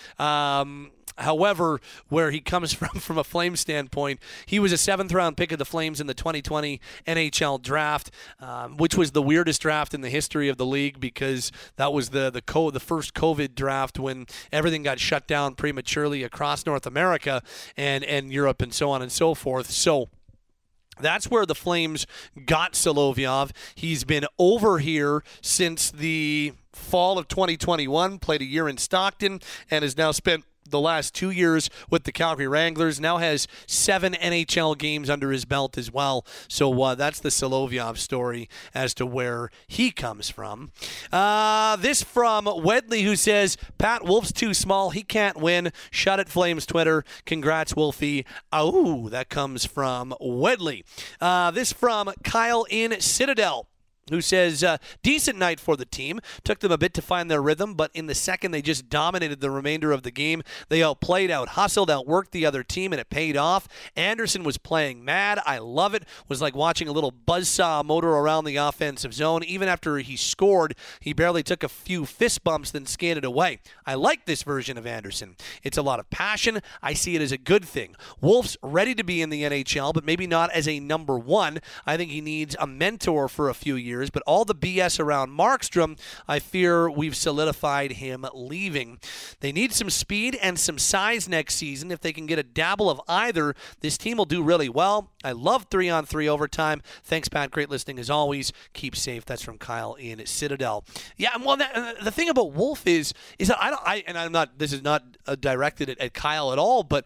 However, where he comes from a Flames standpoint, he was a 7th-round pick of the Flames in the 2020 NHL draft, which was the weirdest draft in the history of the league because that was the first COVID draft when everything got shut down prematurely across North America and Europe and so on and so forth. So that's where the Flames got Solovyov. He's been over here since the fall of 2021, played a year in Stockton, and has now spent the last 2 years with the Calgary Wranglers, now has 7 NHL games under his belt as well. So that's the Solovyov story as to where he comes from. This from Wedley, who says, Pat, Wolf's too small. He can't win. Shut it, Flames Twitter. Congrats, Wolfie. Oh, that comes from Wedley. This from Kyle in Citadel, who says, decent night for the team. Took them a bit to find their rhythm, but in the second, they just dominated the remainder of the game. They outplayed, out-hustled, outworked the other team, and it paid off. Anderson was playing mad. I love it. Was like watching a little buzzsaw motor around the offensive zone. Even after he scored, he barely took a few fist bumps, then skated away. I like this version of Anderson. It's a lot of passion. I see it as a good thing. Wolf's ready to be in the NHL, but maybe not as a number one. I think he needs a mentor for a few years. But all the BS around Markstrom, I fear we've solidified him leaving. They need some speed and some size next season. If they can get a dabble of either, this team will do really well. I love 3-on-3 overtime. Thanks, Pat. Great listening as always. Keep safe. That's from Kyle in Citadel. Yeah, well, the thing about Wolf is that I'm not. This is not directed at Kyle at all, but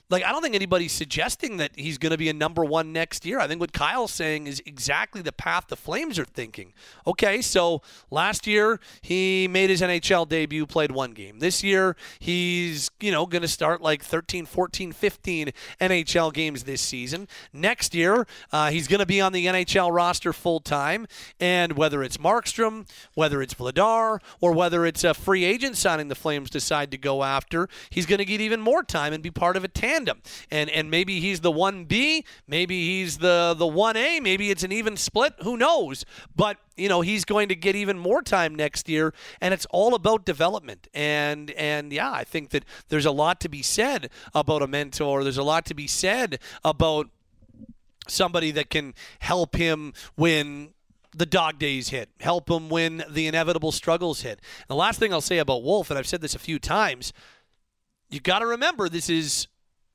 I don't think anybody's suggesting that he's going to be a number one next year. I think what Kyle's saying is exactly the path the Flames are thinking. Okay, so last year he made his NHL debut, played one game. This year he's, going to start 13, 14, 15 NHL games this season. Next year he's going to be on the NHL roster full time, and whether it's Markstrom, whether it's Vladar, or whether it's a free agent signing the Flames decide to go after, he's going to get even more time and be part of a tandem. And maybe he's the 1B, maybe he's the 1A, maybe it's an even split, who knows? But, he's going to get even more time next year, and it's all about development. And yeah, I think that there's a lot to be said about a mentor. There's a lot to be said about somebody that can help him when the dog days hit, help him when the inevitable struggles hit. And the last thing I'll say about Wolf, and I've said this a few times, you got to remember this is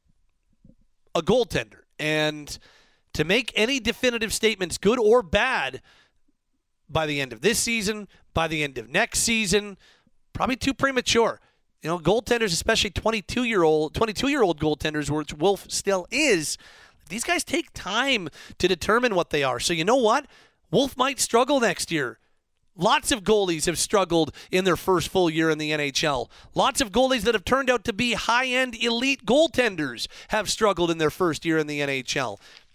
a goaltender, and to make any definitive statements, good or bad, by the end of this season, by the end of next season, probably too premature. Goaltenders, especially 22-year-old goaltenders, which Wolf still is, these guys take time to determine what they are. So you know what? Wolf might struggle next year. Lots of goalies have struggled in their first full year in the NHL. Lots of goalies that have turned out to be high-end elite goaltenders have struggled in their first year in the NHL.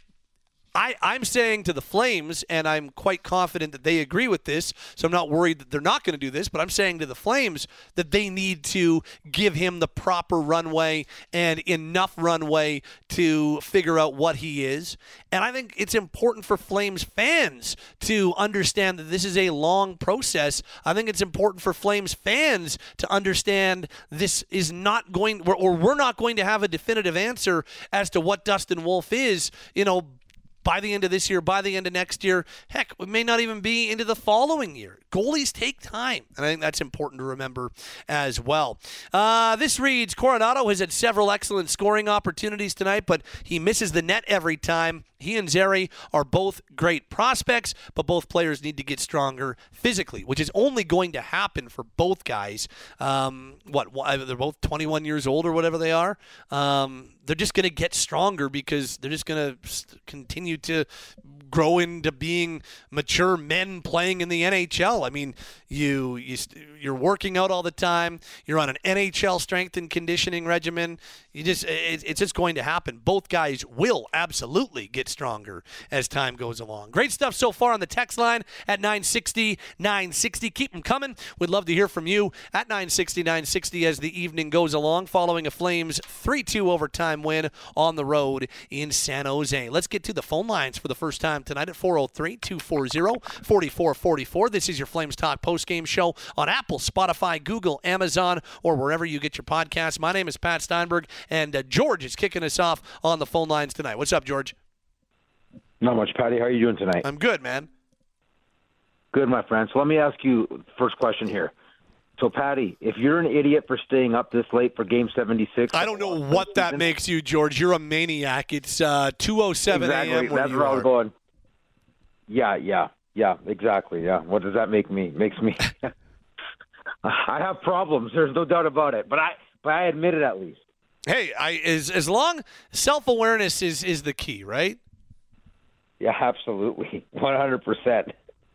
I'm saying to the Flames, and I'm quite confident that they agree with this, so I'm not worried that they're not going to do this, but I'm saying to the Flames that they need to give him the proper runway and enough runway to figure out what he is. And I think it's important for Flames fans to understand that this is a long process. I think it's important for Flames fans to understand this is not going, or we're not going to have a definitive answer as to what Dustin Wolf is, by the end of this year, by the end of next year. Heck, it may not even be into the following year. Goalies take time, and I think that's important to remember as well. This reads, Coronado has had several excellent scoring opportunities tonight, but he misses the net every time. He and Zary are both great prospects, but both players need to get stronger physically, which is only going to happen for both guys. They're both 21 years old or whatever they are. They're just going to get stronger because they're just going to continue to grow into being mature men playing in the NHL. I mean, you're working out all the time. You're on an NHL strength and conditioning regimen. It's just going to happen. Both guys will absolutely get stronger as time goes along. Great stuff so far on the text line at 960-960. Keep them coming. We'd love to hear from you at 960-960 as the evening goes along, following a Flames 3-2 overtime win on the road in San Jose. Let's get to the phone lines for the first time tonight at 403-240-4444. This is your Flames Talk postgame show on Apple, Spotify, Google, Amazon, or wherever you get your podcasts. My name is Pat Steinberg, and George is kicking us off on the phone lines tonight. What's up, George? Not much, Patty. How are you doing tonight? I'm good, man. Good, my friend. So let me ask you first question here. So, Patty, if you're an idiot for staying up this late for Game 76... I don't know what that makes you, George. You're a maniac. It's 2:07 a.m. That's where I was going. Yeah, exactly. Yeah. What does that make me? Makes me... I have problems. There's no doubt about it. But I admit it at least. Hey, as long self-awareness is the key, right? Yeah, absolutely. 100%.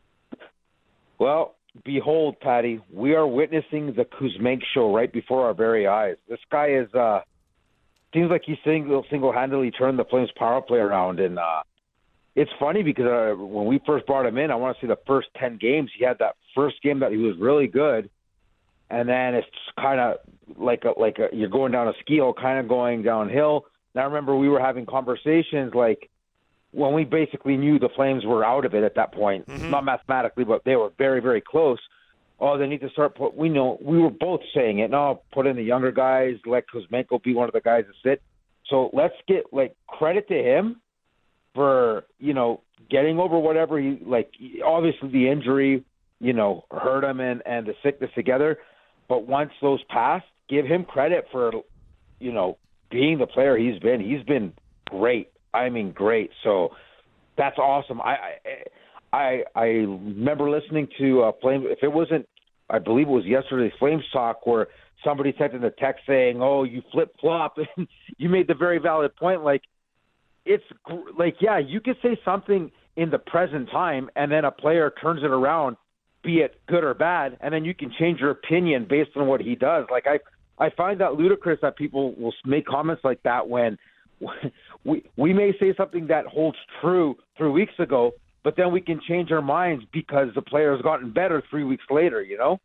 Well... Behold, Patty, we are witnessing the Kuzmenko show right before our very eyes. This guy is seems like he single-handedly turned the Flames power play around, and it's funny because when we first brought him in, I want to say the first 10 games, he had that first game that he was really good, and then it's kind of like you're going down a ski hill, kind of going downhill. And I remember we were having conversations like, when we basically knew the Flames were out of it at that point, not mathematically, but they were very, very close. Oh, they need to start we were both saying it. No, put in the younger guys, let Kuzmenko be one of the guys to sit. So let's get credit to him for, getting over whatever obviously the injury, hurt him and the sickness together. But once those passed, give him credit for, being the player he's been. He's been great. I mean, great. So that's awesome. I remember listening to Flames. If it wasn't, I believe it was yesterday's Flames Talk, where somebody sent in a text saying, "Oh, you flip-flop," and you made the very valid point. Like, it's like, yeah, you could say something in the present time, and then a player turns it around, be it good or bad, and then you can change your opinion based on what he does. Like, I find that ludicrous that people will make comments like that when we may say something that holds true 3 weeks ago, but then we can change our minds because the player has gotten better 3 weeks later, you know?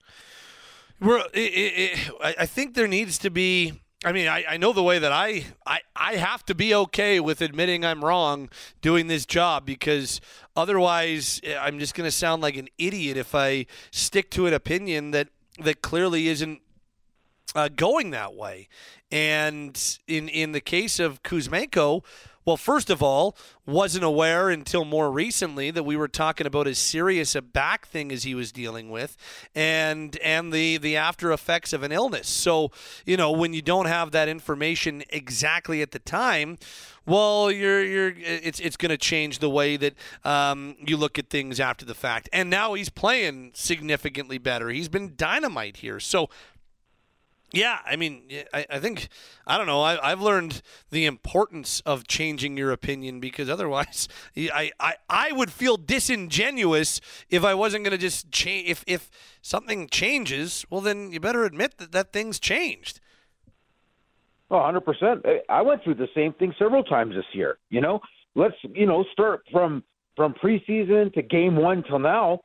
I think there needs to be. I mean, I know the way that I have to be okay with admitting I'm wrong doing this job, because otherwise I'm just going to sound like an idiot if I stick to an opinion that clearly isn't going that way. And in the case of Kuzmenko, well, first of all, wasn't aware until more recently that we were talking about as serious a back thing as he was dealing with, and the after effects of an illness. So, you know, when you don't have that information exactly at the time, well, it's going to change the way that you look at things after the fact. And now he's playing significantly better. He's been dynamite here. So, yeah, I mean, I think, I don't know, I've learned the importance of changing your opinion, because otherwise I would feel disingenuous if I wasn't going to just change. If something changes, well, then you better admit that thing's changed. Oh, 100%. I went through the same thing several times this year. You know, let's, start from preseason to game one till now.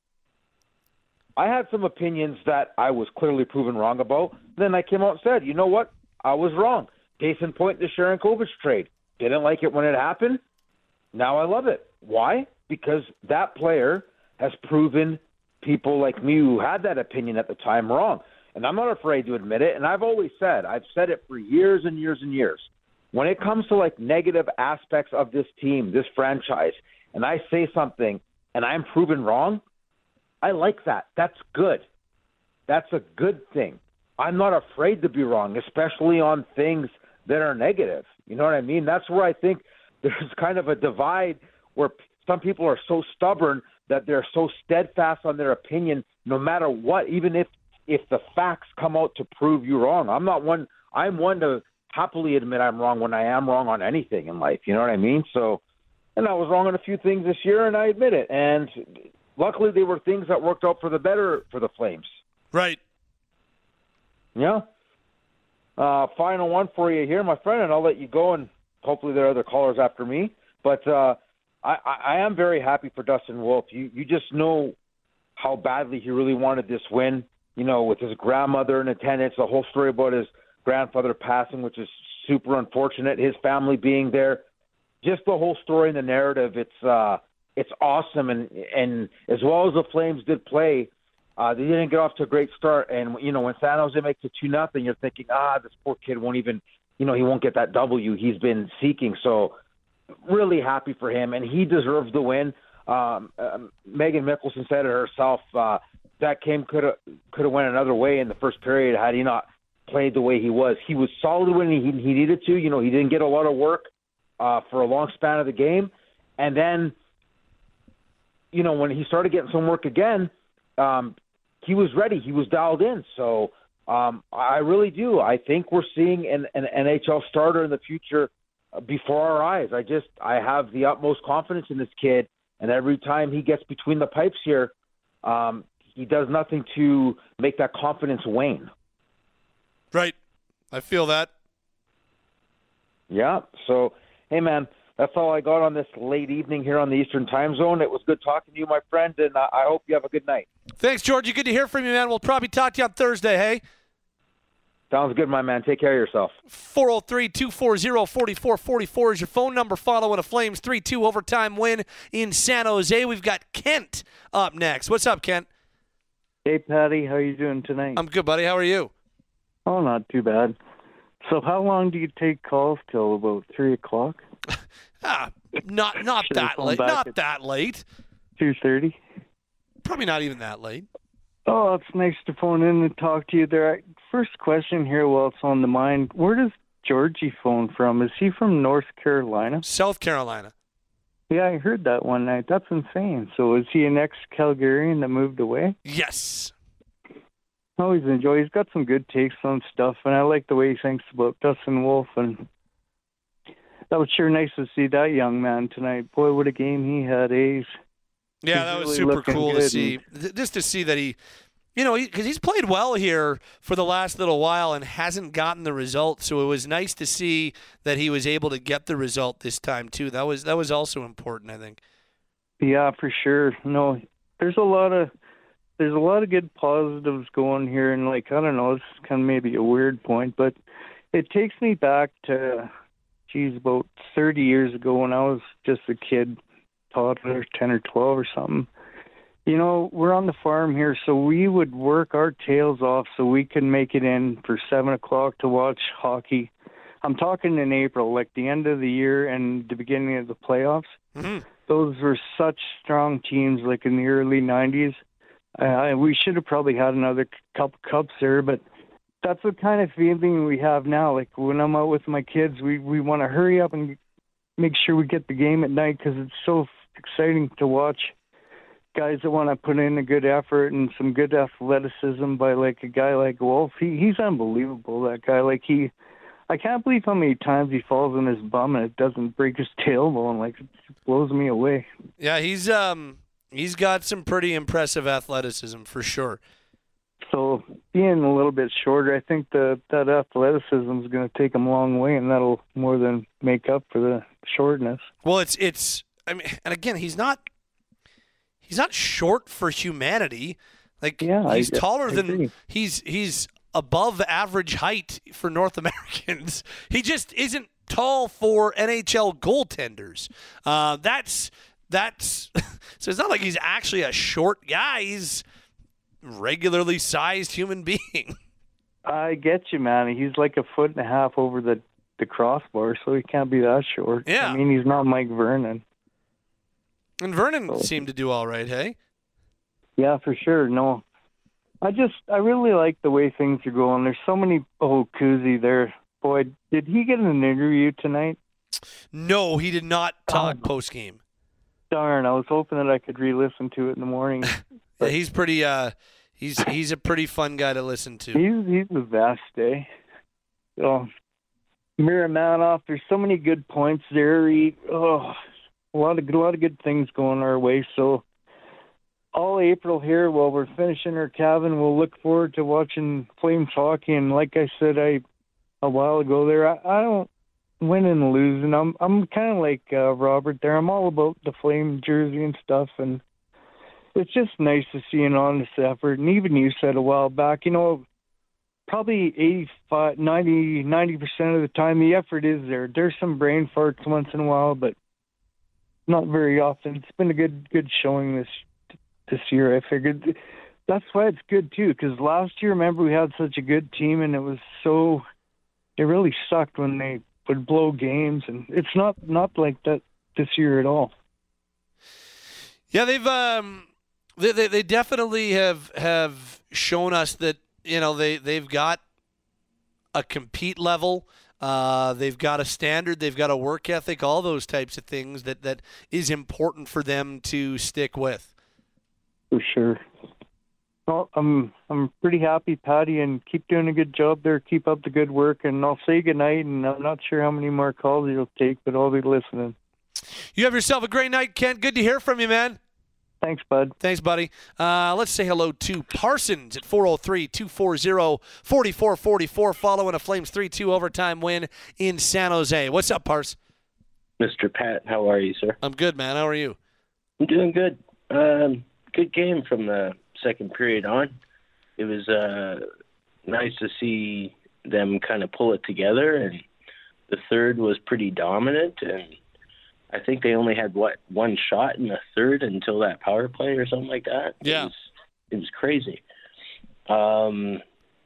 I had some opinions that I was clearly proven wrong about. Then I came out and said, you know what? I was wrong. Case in point, the Sharangovich trade. Didn't like it when it happened. Now I love it. Why? Because that player has proven people like me who had that opinion at the time wrong. And I'm not afraid to admit it. And I've said it for years and years and years. When it comes to like negative aspects of this team, this franchise, and I say something and I'm proven wrong, I like that. That's good. That's a good thing. I'm not afraid to be wrong, especially on things that are negative. You know what I mean? That's where I think there's kind of a divide where some people are so stubborn that they're so steadfast on their opinion no matter what, even if the facts come out to prove you wrong. I'm one to happily admit I'm wrong when I am wrong on anything in life. You know what I mean? So, and I was wrong on a few things this year, and I admit it. And luckily, they were things that worked out for the better for the Flames. Right. Yeah. Final one for you here, my friend, and I'll let you go, and hopefully there are other callers after me. But I am very happy for Dustin Wolf. You just know how badly he really wanted this win, with his grandmother in attendance, the whole story about his grandfather passing, which is super unfortunate, his family being there. Just the whole story and the narrative, it's awesome, and as well as the Flames did play, they didn't get off to a great start. And when San Jose makes it 2-0, you're thinking, this poor kid won't even, he won't get that W he's been seeking. So really happy for him, and he deserves the win. Megan Mickelson said it herself. That game could have went another way in the first period had he not played the way he was. He was solid when he needed to. He didn't get a lot of work for a long span of the game, and then. When he started getting some work again, he was ready. He was dialed in. So I really do. I think we're seeing an NHL starter in the future before our eyes. I have the utmost confidence in this kid, and every time he gets between the pipes here, he does nothing to make that confidence wane. Right. I feel that. Yeah. So, hey, man. That's all I got on this late evening here on the Eastern Time Zone. It was good talking to you, my friend, and I hope you have a good night. Thanks, Georgie. Good to hear from you, man. We'll probably talk to you on Thursday, hey? Sounds good, my man. Take care of yourself. 403-240-4444 is your phone number following a Flames 3-2 overtime win in San Jose. We've got Kent up next. What's up, Kent? Hey, Patty. How are you doing tonight? I'm good, buddy. How are you? Oh, not too bad. So how long do you take calls till about 3 o'clock? Not that late. Not that late. 2:30. Probably not even that late. Oh, it's nice to phone in and talk to you there. First question here while it's on the mind. Where does Georgie phone from? Is he from North Carolina? South Carolina. Yeah, I heard that one night. That's insane. So is he an ex-Calgarian that moved away? Yes. I always enjoy. He's got some good takes on stuff, and I like the way he thinks about Dustin Wolf. And that was sure nice to see that young man tonight. Boy, what a game he had, A's. Yeah, that was super cool to see. Just to see that he, because he's played well here for the last little while and hasn't gotten the result. So it was nice to see that he was able to get the result this time too. That was also important, I think. Yeah, for sure. No, there's a lot of good positives going here, and I don't know, this is kind of maybe a weird point, but it takes me back to, about 30 years ago when I was just a kid, toddler, 10 or 12 or something. We're on the farm here, so we would work our tails off so we could make it in for 7 o'clock to watch hockey. I'm talking in April, like the end of the year and the beginning of the playoffs. Mm-hmm. Those were such strong teams, like in the early 90s. We should have probably had another couple cups there, but that's the kind of feeling we have now. Like when I'm out with my kids, we want to hurry up and make sure we get the game at night because it's so exciting to watch guys that want to put in a good effort and some good athleticism by a guy like Wolf. He's unbelievable, that guy. I can't believe how many times he falls on his bum and it doesn't break his tailbone. It blows me away. Yeah, he's got some pretty impressive athleticism for sure. So being a little bit shorter, I think that athleticism is going to take him a long way, and that'll more than make up for the shortness. Well, it's. I mean, and again, he's not short for humanity. He's taller than he's above average height for North Americans. He just isn't tall for NHL goaltenders. That's so it's not like he's actually a short guy. He's regularly sized human being. I get you, man. He's like a foot and a half over the crossbar, so he can't be that short. Yeah. I mean, he's not Mike Vernon. And Vernon seemed to do all right, hey? Yeah, for sure. No, I really like the way things are going. There's so many. Oh, Kuzi there. Boy, did he get an interview tonight? No, he did not talk post-game. Darn, I was hoping that I could re-listen to it in the morning. Yeah, he's pretty. He's a pretty fun guy to listen to. He's the best, eh? Miramanoff. There's so many good points there. A lot of good things going our way. So all April here, while we're finishing our cabin, we'll look forward to watching Flames hockey. And like I said a while ago, there, I don't win and lose, and I'm kind of like Robert there. I'm all about the Flame jersey and stuff, and it's just nice to see an honest effort. And even you said a while back, probably 85, 90% of the time the effort is there. There's some brain farts once in a while, but not very often. It's been a good showing this year. I figured that's why it's good too, because last year, remember, we had such a good team, and it really sucked when they would blow games, and it's not like that this year at all. Yeah, they definitely have shown us that they've got a compete level, they've got a standard, they've got a work ethic, all those types of things that is important for them to stick with. For sure. Well, I'm pretty happy, Patty, and keep doing a good job there. Keep up the good work, and I'll say goodnight, and I'm not sure how many more calls you'll take, but I'll be listening. You have yourself a great night, Kent. Good to hear from you, man. Thanks, bud. Thanks, buddy. Let's say hello to Parsons at 403-240-4444 following a Flames 3-2 overtime win in San Jose. What's up, Pars? Mr. Pat, how are you, sir? I'm good, man. How are you? I'm doing good. Good game from the second period on. It was nice to see them kind of pull it together, and the third was pretty dominant, and I think they only had one shot in the third until that power play or something like that. Yeah, it was crazy. Yeah,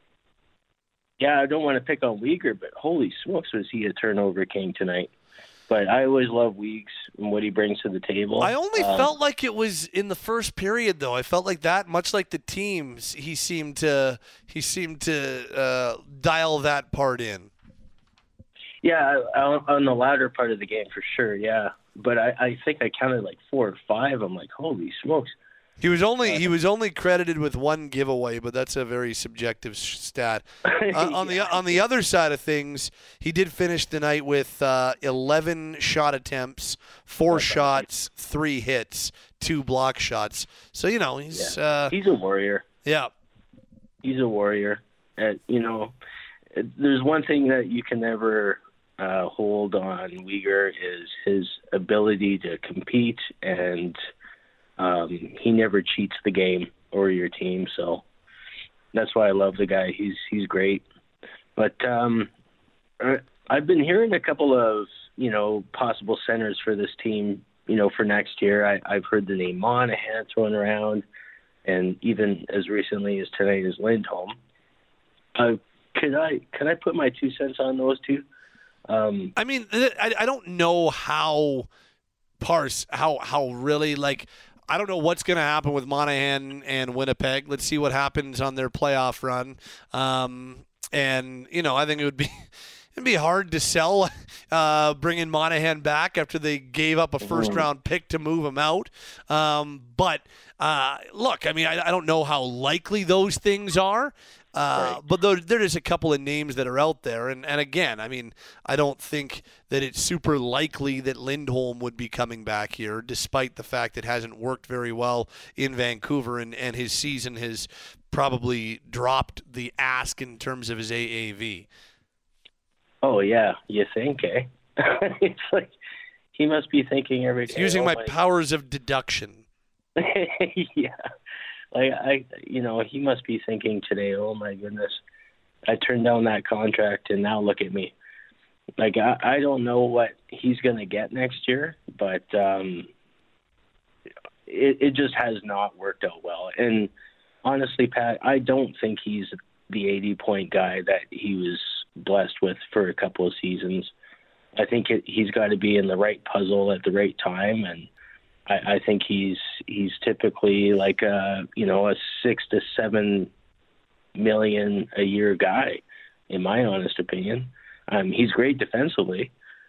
I don't want to pick on Weegar, but holy smokes, was he a turnover king tonight? But I always love Weeks and what he brings to the table. I only felt like it was in the first period, though. I felt like that, much like the teams, he seemed to dial that part in. Yeah, on the latter part of the game for sure. Yeah, but I think I counted like 4 or 5. I'm like, holy smokes! He was only credited with one giveaway, but that's a very subjective stat. On the other side of things, he did finish the night with 11 shot attempts, 4 shots, 3 hits, 2 block shots. So he's a warrior. Yeah, he's a warrior. There's one thing that you can never hold on Weegar is his ability to compete, and he never cheats the game or your team. So that's why I love the guy. He's great. But I've been hearing a couple of possible centers for this team. For next year, I've heard the name Monahan thrown around, and even as recently as tonight is Lindholm. Could I put my 2 cents on those two? I mean, I don't know how really, like, I don't know what's going to happen with Monahan and Winnipeg. Let's see what happens on their playoff run. And I think it'd be hard to sell bringing Monahan back after they gave up a first-round pick to move him out. But look, I mean, I don't know how likely those things are. Right. But there's a couple of names that are out there. And again, I mean, I don't think that it's super likely that Lindholm would be coming back here, despite the fact it hasn't worked very well in Vancouver, and his season has probably dropped the ask in terms of his AAV. Oh, yeah. You think, eh? It's like he must be thinking every day. Using my powers of deduction. Yeah. Like he must be thinking today, oh my goodness, I turned down that contract and now look at me. Like I don't know what he's going to get next year, but it just has not worked out well. And honestly, Pat, I don't think he's the 80-point guy that he was blessed with for a couple of seasons. I think he's got to be in the right puzzle at the right time, and I think he's typically like a 6 to 7 million a year guy, in my honest opinion. He's great defensively,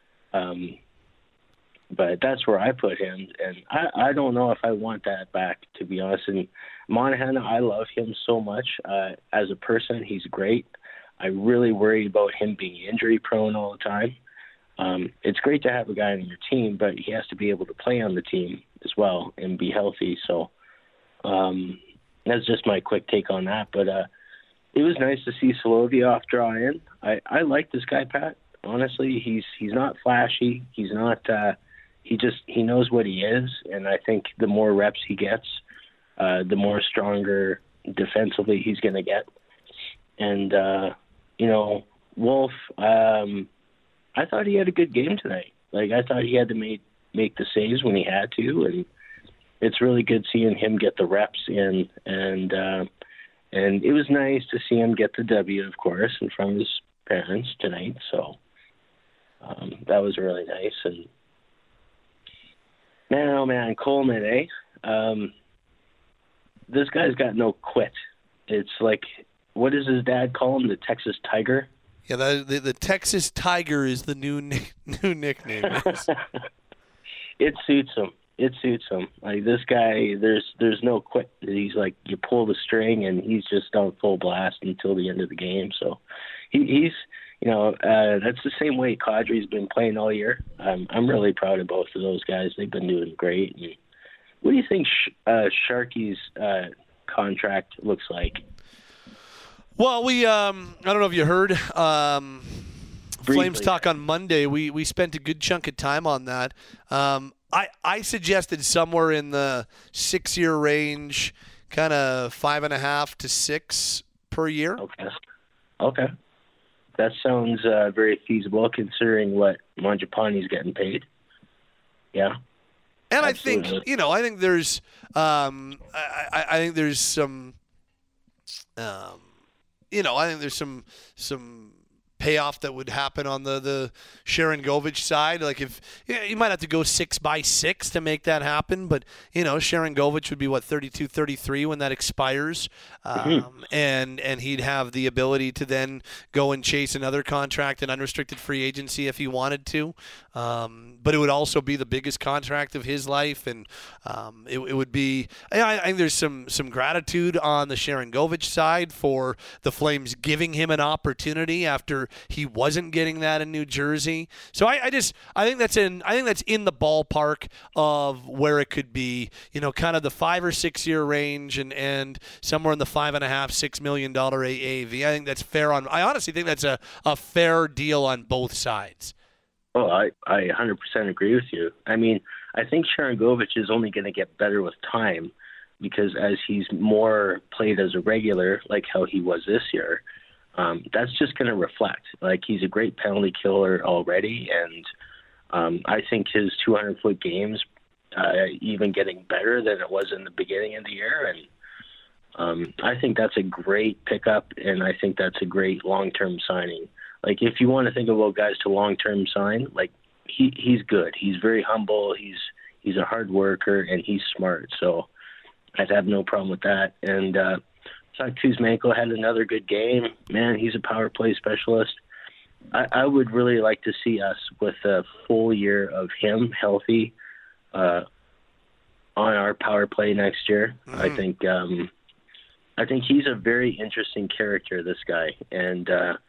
but that's where I put him, and I don't know if I want that back, to be honest. And Monahan, I love him so much as a person. He's great. I really worry about him being injury prone all the time. It's great to have a guy on your team, but he has to be able to play on the team as well and be healthy. So that's just my quick take on that. But it was nice to see Solovyov draw in. I like this guy, Pat. Honestly, he's not flashy. He's not. He knows what he is, and I think the more reps he gets, the more stronger defensively he's going to get. And Wolf. I thought he had a good game tonight. Like, I thought he had to make the saves when he had to, and it's really good seeing him get the reps in. And it was nice to see him get the W, of course, in front of his parents tonight. So that was really nice. And man, Coleman, eh? This guy's got no quit. It's like, what does his dad call him? The Texas Tiger? Yeah, the Texas Tiger is the new nickname. It suits him. Like, this guy, there's no quit. He's like, you pull the string and he's just on full blast until the end of the game. So he's that's the same way Kadri's been playing all year. I'm really proud of both of those guys. They've been doing great. And what do you think Sharky's contract looks like? Well, I don't know if you heard Flames Talk on Monday. We spent a good chunk of time on that. I suggested somewhere in the 6-year range, kind of 5.5 to 6 per year. Okay. That sounds very feasible considering what Mangiapane's getting paid. Yeah. And absolutely. I think there's I think there's some I think there's some payoff that would happen on the Sharangovich side. Like if you might have to go 6x6 to make that happen, but Sharangovich would be 32, 33 when that expires, and he'd have the ability to then go and chase another contract in unrestricted free agency if he wanted to. But it would also be the biggest contract of his life, and it would be. I think there's some gratitude on the Sharangovich side for the Flames giving him an opportunity after he wasn't getting that in New Jersey. So I think that's in the ballpark of where it could be. Kind of the 5 or 6 year range, and somewhere in the $5.5-6 million AAV. I think that's fair. I honestly think that's a fair deal on both sides. Oh, I 100% agree with you. I mean, I think Sharangovich is only going to get better with time, because as he's more played as a regular, like how he was this year, that's just going to reflect. Like, he's a great penalty killer already, and I think his 200-foot games even getting better than it was in the beginning of the year. And I think that's a great pickup, and I think that's a great long-term signing. Like, if you want to think about guys to long-term sign, like, he's good. He's very humble. He's a hard worker, and he's smart. So I'd have no problem with that. And thought Kuzmenko had another good game. Man, he's a power play specialist. I would really like to see us with a full year of him healthy on our power play next year. Mm-hmm. I think he's a very interesting character, this guy, and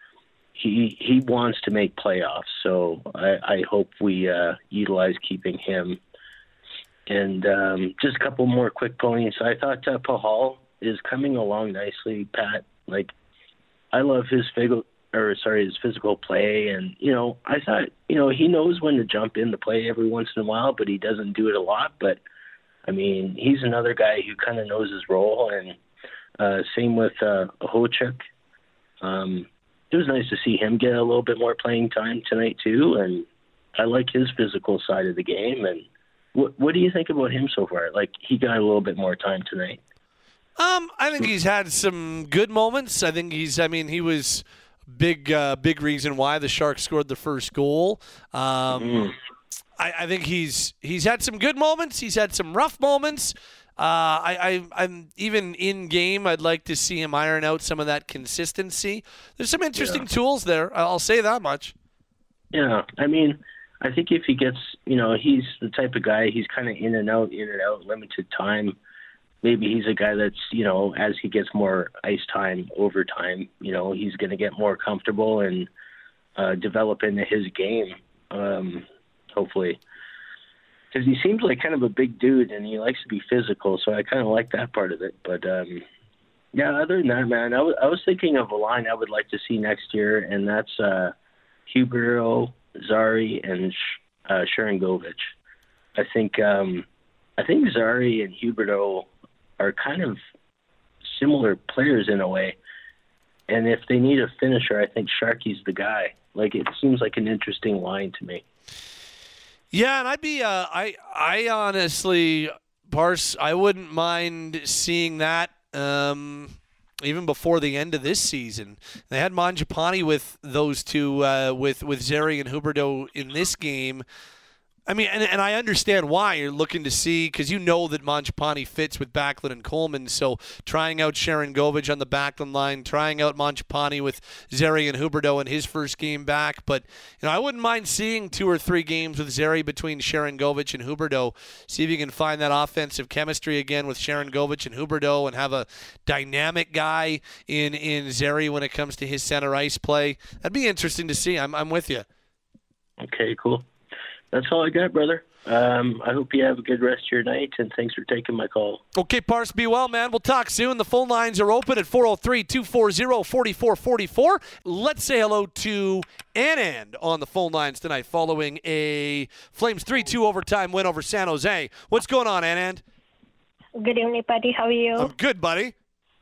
he wants to make playoffs. So I hope we utilize keeping him. And just a couple more quick points. I thought Pahal is coming along nicely, Pat. Like, I love his physical play, and I thought he knows when to jump in the play every once in a while, but he doesn't do it a lot. But I mean, he's another guy who kind of knows his role, and same with Hochuk. It was nice to see him get a little bit more playing time tonight too, and I like his physical side of the game. And what do you think about him so far? Like, he got a little bit more time tonight. I think he's had some good moments. I think he was big reason why the Sharks scored the first goal. I think he's had some good moments. He's had some rough moments. I'm even in game. I'd like to see him iron out some of that consistency. There's some interesting tools there. I'll say that much. Yeah, I mean, I think if he gets, he's the type of guy. He's kind of in and out, limited time. Maybe he's a guy that's, as he gets more ice time over time, he's going to get more comfortable and develop into his game, hopefully. Because he seems like kind of a big dude, and he likes to be physical, so I kind of like that part of it. But, other than that, man, I was thinking of a line I would like to see next year, and that's Huberdeau, Zary, and Sharangovich. I think Zary and Huberdeau are kind of similar players in a way. And if they need a finisher, I think Sharky's the guy. Like, it seems like an interesting line to me. Yeah, and I'd be I honestly, Parse, I wouldn't mind seeing that even before the end of this season. They had Mangiapane with those two, with Zary and Huberdeau in this game. I mean, and I understand why you're looking to see, because that Mangiapane fits with Backlund and Coleman. So trying out Sharangovich on the Backlund line, trying out Mangiapane with Zary and Huberdeau in his first game back. But I wouldn't mind seeing 2 or 3 games with Zary between Sharangovich and Huberdeau. See if you can find that offensive chemistry again with Sharangovich and Huberdeau, and have a dynamic guy in Zary when it comes to his center ice play. That'd be interesting to see. I'm with you. Okay, cool. That's all I got, brother. I hope you have a good rest of your night, and thanks for taking my call. Okay, Parse, be well, man. We'll talk soon. The phone lines are open at 403-240-4444. Let's say hello to Anand on the phone lines tonight following a Flames 3-2 overtime win over San Jose. What's going on, Anand? Good evening, buddy. How are you? I'm good, buddy.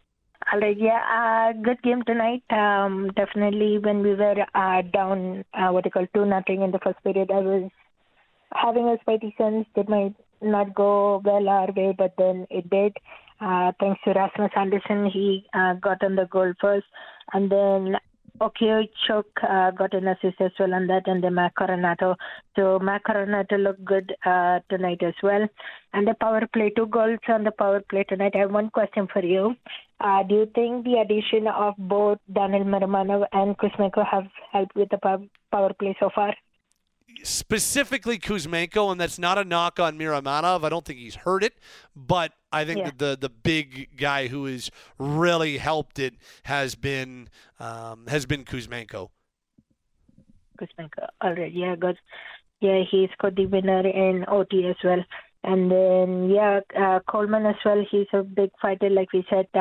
Good game tonight. Definitely when we were down, 2-0 in the first period, I was having a spidey sense that might not go well our way, but then it did. Thanks to Rasmus Andersson, he got on the goal first. And then Okechuk got an assist as well on that, and then Matt Coronato. So Matt Coronato looked good tonight as well. And the power play, 2 goals on the power play tonight. I have one question for you. Do you think the addition of both Daniel Miramanov and Kuzmenko have helped with the power play so far? Specifically Kuzmenko, and that's not a knock on Miramanov. I don't think he's hurt it, but I think that the big guy who has really helped it has been Kuzmenko. Kuzmenko, all right, yeah, good. Yeah, he scored the winner in OT as well. And then, Coleman as well, he's a big fighter, like we said.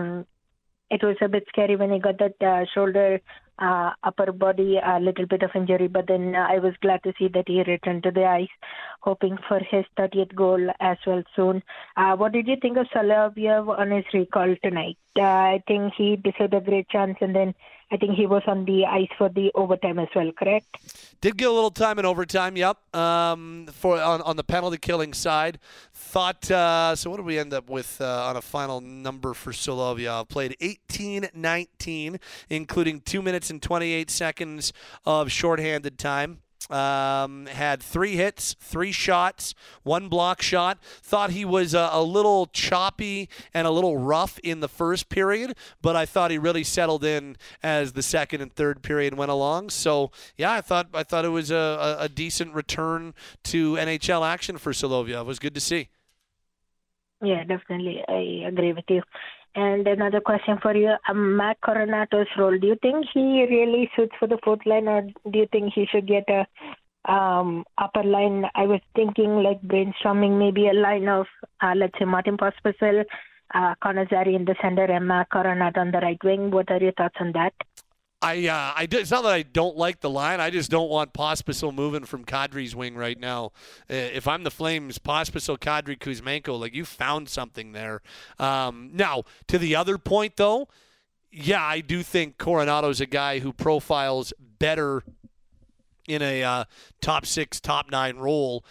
It was a bit scary when he got that shoulder, upper body, a little bit of injury, but then I was glad to see that he returned to the ice, hoping for his 30th goal as well soon. What did you think of Solovyev on his recall tonight? I think he deserved a great chance, and then I think he was on the ice for the overtime as well, correct? Did get a little time in overtime, yep, on the penalty killing side. Thought, so what did we end up with on a final number for Solovyev? Played 18-19, including 2 minutes and 28 seconds of shorthanded time. Had 3 hits, 3 shots, 1 block shot. Thought he was a little choppy and a little rough in the first period, but I thought he really settled in as the second and third period went along. So yeah, I thought it was a decent return to NHL action for Solovyev. It was good to see. Yeah, definitely. I agree with you. And another question for you, Matt Coronato's role. Do you think he really suits for the fourth line, or do you think he should get a upper line? I was thinking, like, brainstorming maybe a line of, let's say, Martin Pospisil, Connor Zary in the center, and Matt Coronato on the right wing. What are your thoughts on that? It's not that I don't like the line. I just don't want Pospisil moving from Kadri's wing right now. If I'm the Flames, Pospisil, Kadri, Kuzmenko, like, you found something there. Now, to the other point, though, yeah, I do think Coronato's a guy who profiles better in a top 6, top 9 role.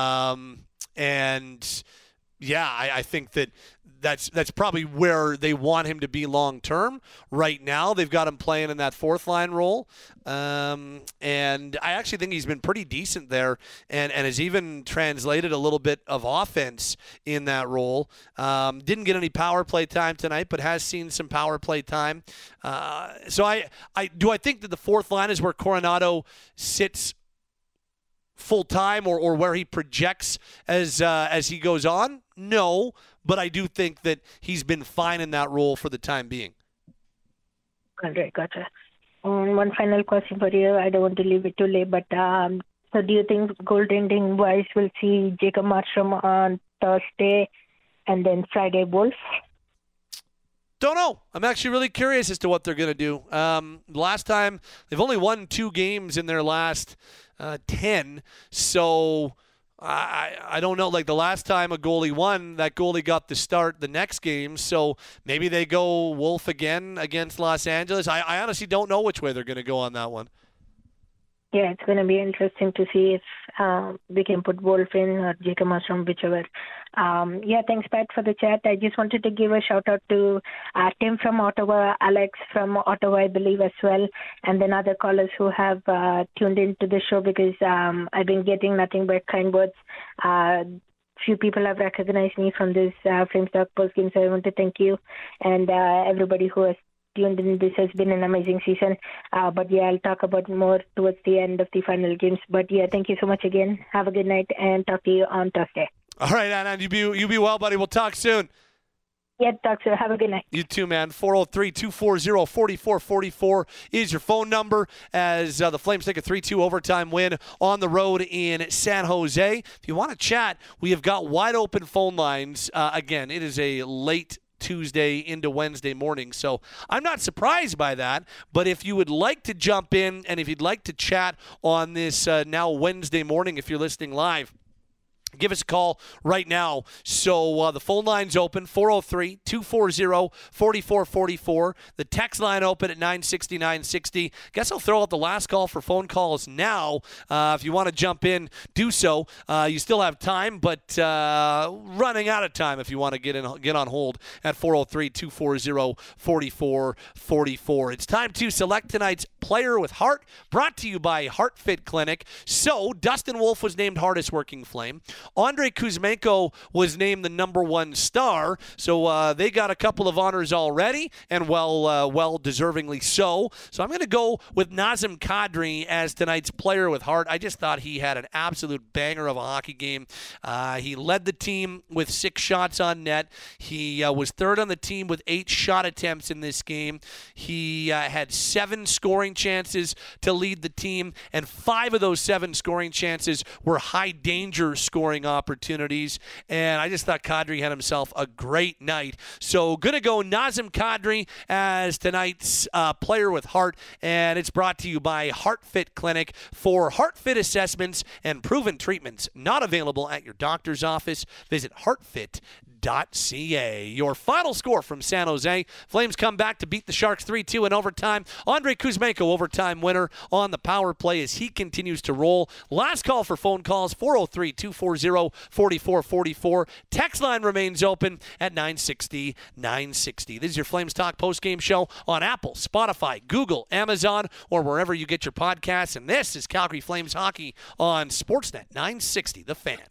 And, yeah, I think that's probably where they want him to be long term. Right now, they've got him playing in that fourth line role, and I actually think he's been pretty decent there, and has even translated a little bit of offense in that role. Didn't get any power play time tonight, but has seen some power play time. So I think that the fourth line is where Coronato sits full time, or where he projects as he goes on? No, but I do think that he's been fine in that role for the time being. All right, gotcha. One final question for you. I don't want to leave it too late, but so do you think goaltending wise we'll see Jacob Markstrom on Thursday and then Friday Wolf? Don't know. I'm actually really curious as to what they're going to do. Last time, they've only won 2 games in their last 10, so I don't know. Like, the last time a goalie won, that goalie got the start the next game, so maybe they go Wolf again against Los Angeles. I honestly don't know which way they're going to go on that one. Yeah, it's going to be interesting to see if we can put Wolf in or Jacob Markstrom, whichever. Yeah, thanks, Pat, for the chat. I just wanted to give a shout-out to Tim from Ottawa, Alex from Ottawa, I believe, as well, and then other callers who have tuned into the show, because I've been getting nothing but kind words. Few people have recognized me from this Flames Talk postgame, so I want to thank you and everybody who has tuned in. This has been an amazing season, but yeah, I'll talk about more towards the end of the final games. But yeah, thank you so much again. Have a good night, and talk to you on Thursday. All right, Anand, you be well, buddy. We'll talk soon. Yeah, talk soon. Have a good night. You too, man. 403-240-4444 is your phone number as the Flames take a 3-2 overtime win on the road in San Jose. If you want to chat, we have got wide open phone lines. Again, it is a late Tuesday into Wednesday morning, so I'm not surprised by that. But if you would like to jump in and if you'd like to chat on this now Wednesday morning, if you're listening live, give us a call right now. So the phone line's open, 403-240-4444. The text line open at 960-960. Guess I'll throw out the last call for phone calls now. If you want to jump in, do so. You still have time, but running out of time if you want to get on hold at 403-240-4444. It's time to select tonight's Player with Heart, brought to you by HeartFit Clinic. So Dustin Wolf was named hardest working Flame. Andrei Kuzmenko was named the number one star. So they got a couple of honors already, and well deservingly so. So I'm going to go with Nazem Kadri as tonight's Player with Heart. I just thought he had an absolute banger of a hockey game. He led the team with 6 shots on net. He was third on the team with 8 shot attempts in this game. He had 7 scoring chances to lead the team, and 5 of those 7 scoring chances were high-danger scoring opportunities. And I just thought Kadri had himself a great night. So going to go Nazem Kadri as tonight's Player with Heart, and it's brought to you by HeartFit Clinic. For HeartFit assessments and proven treatments not available at your doctor's office, visit heartfit.ca. Your final score from San Jose. Flames come back to beat the Sharks 3-2 in overtime. Andrei Kuzmenko, overtime winner on the power play as he continues to roll. Last call for phone calls, 403-240-4444. Text line remains open at 960-960. This is your Flames Talk postgame show on Apple, Spotify, Google, Amazon, or wherever you get your podcasts. And this is Calgary Flames Hockey on Sportsnet 960, The Fan.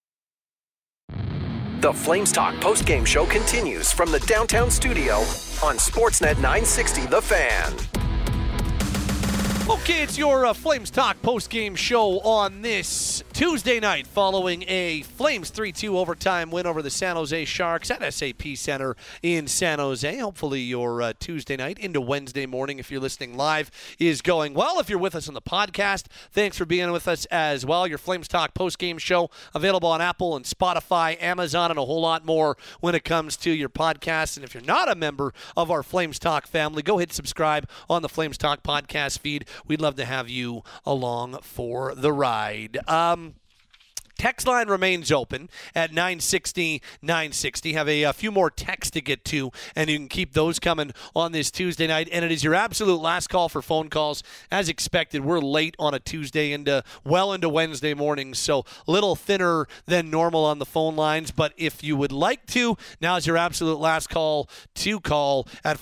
The Flames Talk postgame show continues from the downtown studio on Sportsnet 960 The Fan. Okay, it's your Flames Talk postgame show on this Tuesday night following a Flames 3-2 overtime win over the San Jose Sharks at SAP Center in San Jose. Hopefully your Tuesday night into Wednesday morning, if you're listening live, is going well. If you're with us on the podcast, thanks for being with us as well. Your Flames Talk postgame show available on Apple and Spotify, Amazon, and a whole lot more when it comes to your podcasts. And if you're not a member of our Flames Talk family, go hit subscribe on the Flames Talk podcast feed. We'd love to have you along for the ride. Text line remains open at 960-960. Have a few more texts to get to, and you can keep those coming on this Tuesday night. And it is your absolute last call for phone calls. As expected, we're late on a Tuesday into Wednesday morning, so a little thinner than normal on the phone lines. But if you would like to, now is your absolute last call to call at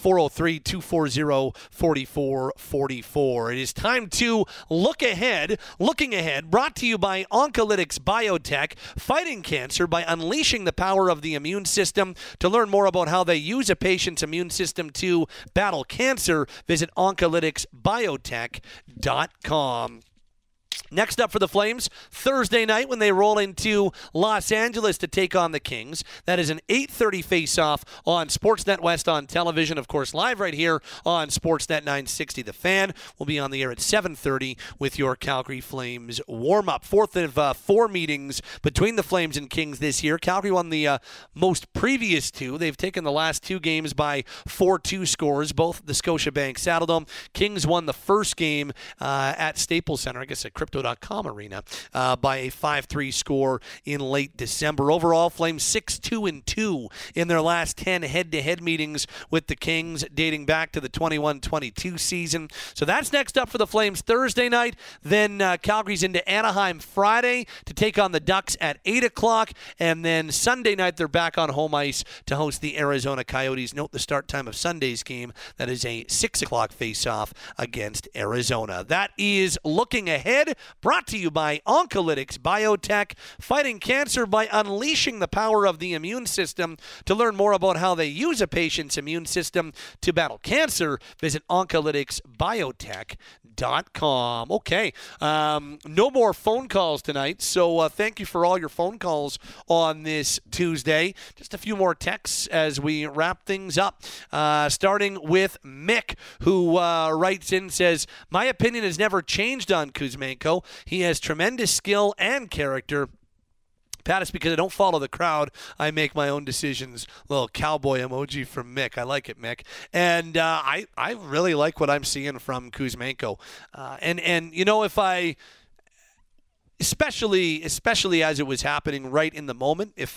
403-240-4444. It is time to look ahead. Looking ahead, brought to you by Oncolytics Biotech, fighting cancer by unleashing the power of the immune system. To learn more about how they use a patient's immune system to battle cancer, visit oncolyticsbiotech.com. Next up for the Flames, Thursday night when they roll into Los Angeles to take on the Kings. That is an 8:30 face-off on Sportsnet West on television. Of course, live right here on Sportsnet 960. The Fan will be on the air at 7:30 with your Calgary Flames warm-up. Fourth of 4 meetings between the Flames and Kings this year. Calgary won the most previous 2. They've taken the last 2 games by 4-2 scores, both at the Scotiabank Saddledome. Kings won the first game at Staples Center, I guess at Crypto.com Arena, by a 5-3 score in late December. Overall, Flames 6-2-2 in their last 10 head-to-head meetings with the Kings, dating back to the 21-22 season. So that's next up for the Flames Thursday night. Then Calgary's into Anaheim Friday to take on the Ducks at 8 o'clock. And then Sunday night, they're back on home ice to host the Arizona Coyotes. Note the start time of Sunday's game. That is a 6 o'clock face-off against Arizona. That is looking ahead, brought to you by Oncolytics Biotech, fighting cancer by unleashing the power of the immune system. To learn more about how they use a patient's immune system to battle cancer, visit oncolyticsbiotech.com. Okay, no more phone calls tonight, so thank you for all your phone calls on this Tuesday. Just a few more texts as we wrap things up, starting with Mick, who writes in, says, my opinion has never changed on Kuzmenko. He has tremendous skill and character. Pat, it's because I don't follow the crowd. I make my own decisions. Little cowboy emoji from Mick. I like it, Mick. And I really like what I'm seeing from Kuzmenko. And you know, especially as it was happening right in the moment. If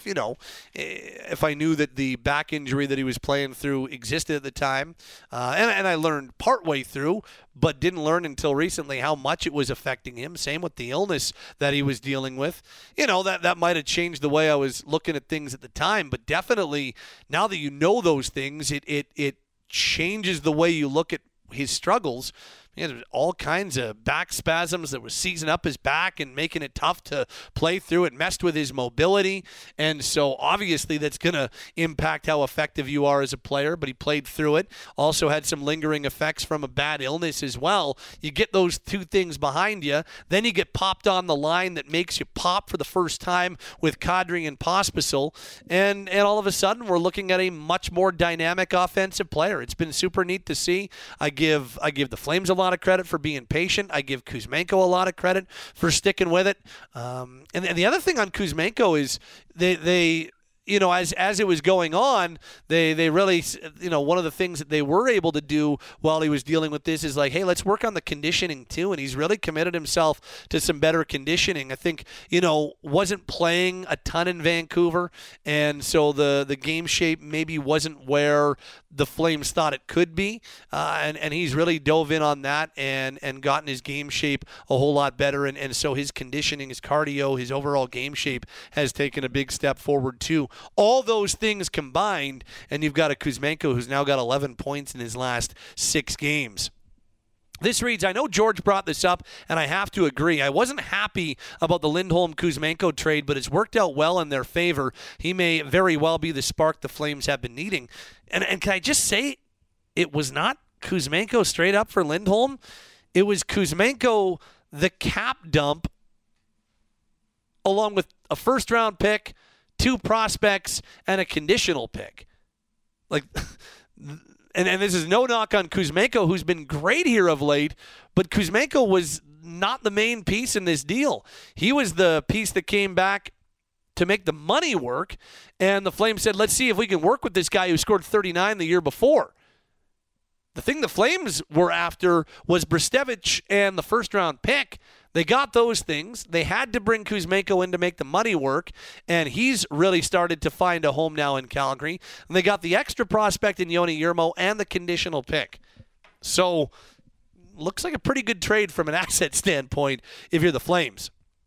I knew that the back injury that he was playing through existed at the time, and I learned partway through, but didn't learn until recently how much it was affecting him. Same with the illness that he was dealing with. That might have changed the way I was looking at things at the time, but definitely now that you know those things, it changes the way you look at his struggles. He had all kinds of back spasms that were seizing up his back and making it tough to play through. It messed with his mobility. And so obviously that's going to impact how effective you are as a player, but he played through it. Also had some lingering effects from a bad illness as well. You get those two things behind you. Then you get popped on the line that makes you pop for the first time with Kadri and Pospisil. And all of a sudden we're looking at a much more dynamic offensive player. It's been super neat to see. I give the Flames a lot of credit for being patient. I give Kuzmenko a lot of credit for sticking with it. And the other thing on Kuzmenko is they as it was going on, they really, one of the things that they were able to do while he was dealing with this is like, hey, let's work on the conditioning too. And he's really committed himself to some better conditioning. I think, wasn't playing a ton in Vancouver. And so the game shape maybe wasn't where the Flames thought it could be. And he's really dove in on that and gotten his game shape a whole lot better. And so his conditioning, his cardio, his overall game shape has taken a big step forward too. All those things combined, and you've got a Kuzmenko who's now got 11 points in his last 6 games. This reads, I know George brought this up, and I have to agree. I wasn't happy about the Lindholm-Kuzmenko trade, but it's worked out well in their favor. He may very well be the spark the Flames have been needing. And can I just say, it was not Kuzmenko straight up for Lindholm. It was Kuzmenko, the cap dump, along with a first-round pick, 2 prospects, and a conditional pick. And this is no knock on Kuzmenko, who's been great here of late, but Kuzmenko was not the main piece in this deal. He was the piece that came back to make the money work, and the Flames said, let's see if we can work with this guy who scored 39 the year before. The thing the Flames were after was Brestevich and the first-round pick. They got those things. They had to bring Kuzmenko in to make the money work, and he's really started to find a home now in Calgary. And they got the extra prospect in Joni Jurmo and the conditional pick. So, looks like a pretty good trade from an asset standpoint if you're the Flames.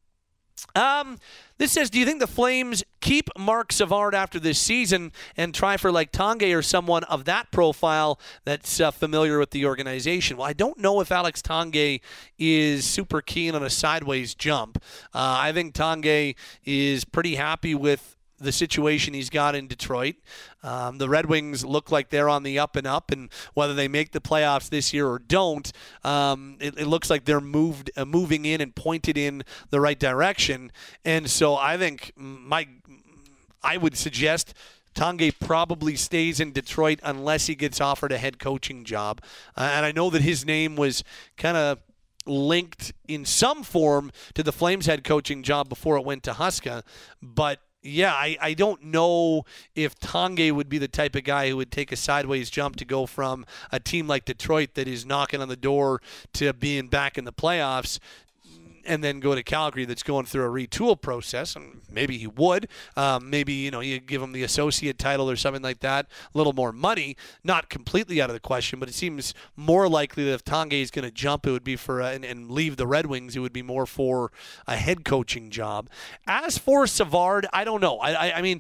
This says, do you think the Flames keep Marc Savard after this season and try for like Tanguay or someone of that profile that's familiar with the organization? Well, I don't know if Alex Tanguay is super keen on a sideways jump. I think Tanguay is pretty happy with the situation he's got in Detroit. The Red Wings look like they're on the up and up, and whether they make the playoffs this year or don't, it looks like they're moving in and pointed in the right direction. And so I think I would suggest Tanguay probably stays in Detroit unless he gets offered a head coaching job. And I know that his name was kind of linked in some form to the Flames head coaching job before it went to Huska, but yeah, I don't know if Tanguay would be the type of guy who would take a sideways jump to go from a team like Detroit that is knocking on the door to being back in the playoffs and then go to Calgary that's going through a retool process. And maybe he would. Maybe, you give him the associate title or something like that, a little more money. Not completely out of the question, but it seems more likely that if Tanguay is going to jump, it would be for and leave the Red Wings, it would be more for a head coaching job. As for Savard, I don't know. I mean,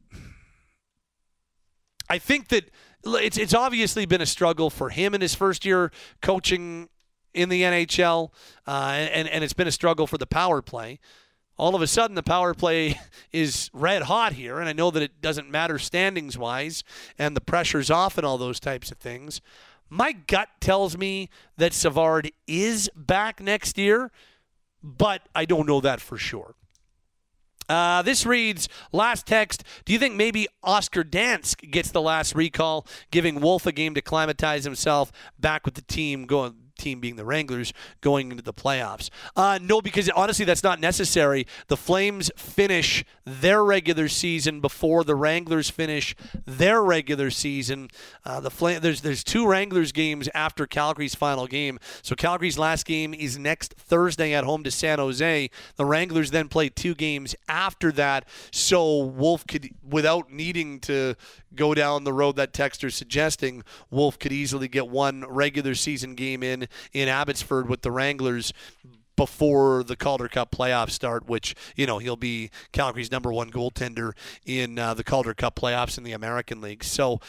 I think that it's obviously been a struggle for him in his first year coaching in the NHL, and it's been a struggle for the power play. All of a sudden, the power play is red hot here, and I know that it doesn't matter standings-wise, and the pressure's off and all those types of things. My gut tells me that Savard is back next year, but I don't know that for sure. This reads, last text, do you think maybe Oscar Dansk gets the last recall, giving Wolf a game to climatize himself back with the team, going team being the Wranglers going into the playoffs. No, because honestly, that's not necessary. The Flames finish their regular season before the Wranglers finish their regular season. There's 2 Wranglers games after Calgary's final game. So Calgary's last game is next Thursday at home to San Jose. The Wranglers then play 2 games after that. So Wolf could, without needing to go down the road that texter's suggesting, Wolf could easily get 1 regular season game in Abbotsford with the Wranglers before the Calder Cup playoffs start, which, he'll be Calgary's number 1 goaltender in the Calder Cup playoffs in the American League. So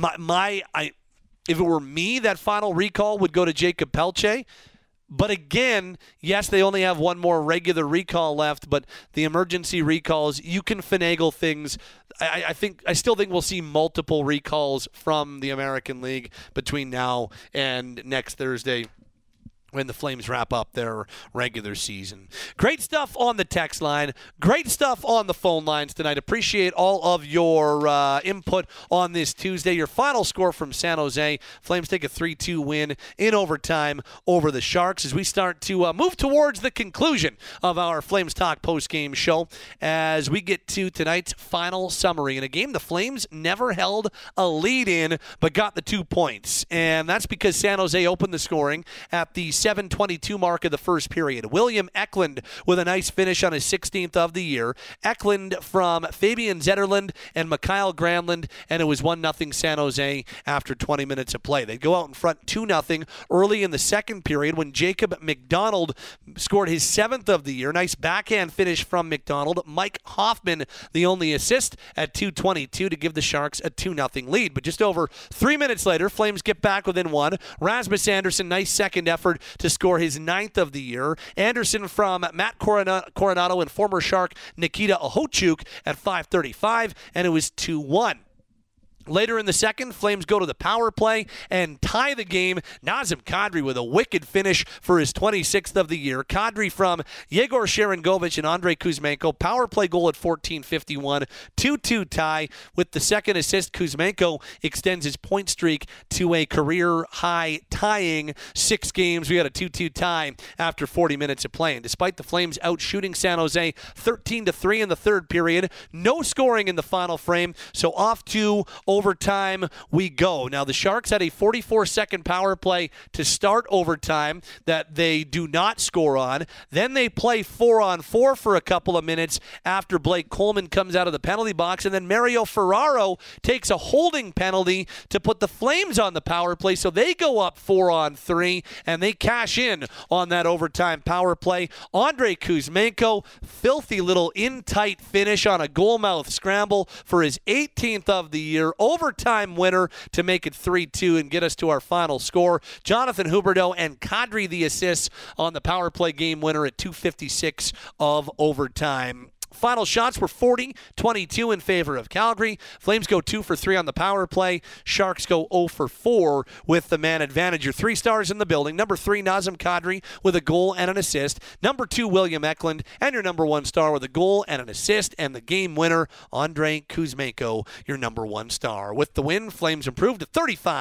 if it were me, that final recall would go to Jacob Pelche. But again, yes, they only have 1 more regular recall left, but the emergency recalls, you can finagle things. I still think we'll see multiple recalls from the American League between now and next Thursday, when the Flames wrap up their regular season. Great stuff on the text line. Great stuff on the phone lines tonight. Appreciate all of your input on this Tuesday. Your final score from San Jose. Flames take a 3-2 win in overtime over the Sharks as we start to move towards the conclusion of our Flames Talk post-game show as we get to tonight's final summary. In a game the Flames never held a lead in but got the 2 points. And that's because San Jose opened the scoring at the 7:22 mark of the first period. William Eklund with a nice finish on his 16th of the year. Eklund from Fabian Zetterlund and Mikael Granlund, and it was 1-0 San Jose after 20 minutes of play. They'd go out in front 2-0 early in the second period when Jacob McDonald scored his 7th of the year. Nice backhand finish from McDonald. Mike Hoffman, the only assist at 2:22 to give the Sharks a 2-0 lead. But just over 3 minutes later, Flames get back within 1. Rasmus Andersson, nice second effort to score his 9th of the year. Anderson from Matt Coronado and former Shark Nikita Okhotyuk at 5:35, and it was 2-1. Later in the second, Flames go to the power play and tie the game. Nazem Kadri with a wicked finish for his 26th of the year. Kadri from Yegor Sharangovich and Andrei Kuzmenko. Power play goal at 14:51. 2-2 tie. With the second assist, Kuzmenko extends his point streak to a career-high tying 6 games. We had a 2-2 tie after 40 minutes of play. And despite the Flames out-shooting San Jose 13-3 in the third period, no scoring in the final frame, so off to overtime we go. Now, the Sharks had a 44-second power play to start overtime that they do not score on. Then they play 4-on-4 for a couple of minutes after Blake Coleman comes out of the penalty box, and then Mario Ferraro takes a holding penalty to put the Flames on the power play, so they go up 4-on-3, and they cash in on that overtime power play. Andrei Kuzmenko, filthy little in-tight finish on a goal-mouth scramble for his 18th of the year. Overtime winner to make it 3-2 and get us to our final score. Jonathan Huberdeau and Kadri the assists on the power play game winner at 2:56 of overtime. Final shots were 40-22 in favor of Calgary. Flames go 2 for 3 on the power play. Sharks go 0 for 4 with the man advantage. Your 3 stars in the building. Number 3, Nazem Kadri with a goal and an assist. Number 2, William Eklund. And your number 1 star with a goal and an assist. And the game winner, Andrei Kuzmenko, your number 1 star. With the win, Flames improved to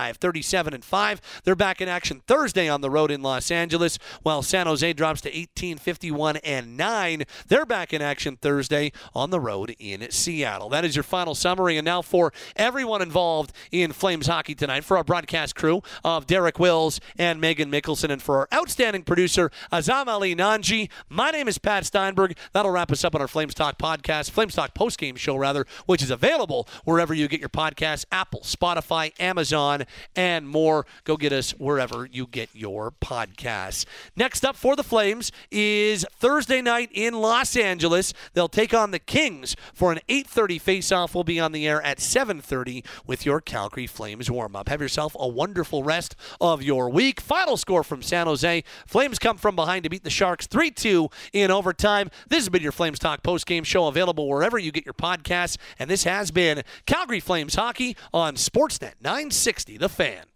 35-37-5. They're back in action Thursday on the road in Los Angeles, while San Jose drops to 18-51-9. They're back in action Thursday on the road in Seattle. That is your final summary. And now for everyone involved in Flames hockey tonight, for our broadcast crew of Derek Wills and Megan Mickelson, and for our outstanding producer, Azam Ali Nanji, my name is Pat Steinberg. That'll wrap us up on our Flames Talk podcast, Flames Talk postgame show, rather, which is available wherever you get your podcasts, Apple, Spotify, Amazon, and more. Go get us wherever you get your podcasts. Next up for the Flames is Thursday night in Los Angeles. They'll take on the Kings for an 8:30 face-off. We'll be on the air at 7:30 with your Calgary Flames warm-up. Have yourself a wonderful rest of your week. Final score from San Jose. Flames come from behind to beat the Sharks 3-2 in overtime. This has been your Flames Talk post-game show, available wherever you get your podcasts. And this has been Calgary Flames Hockey on Sportsnet 960, The Fan.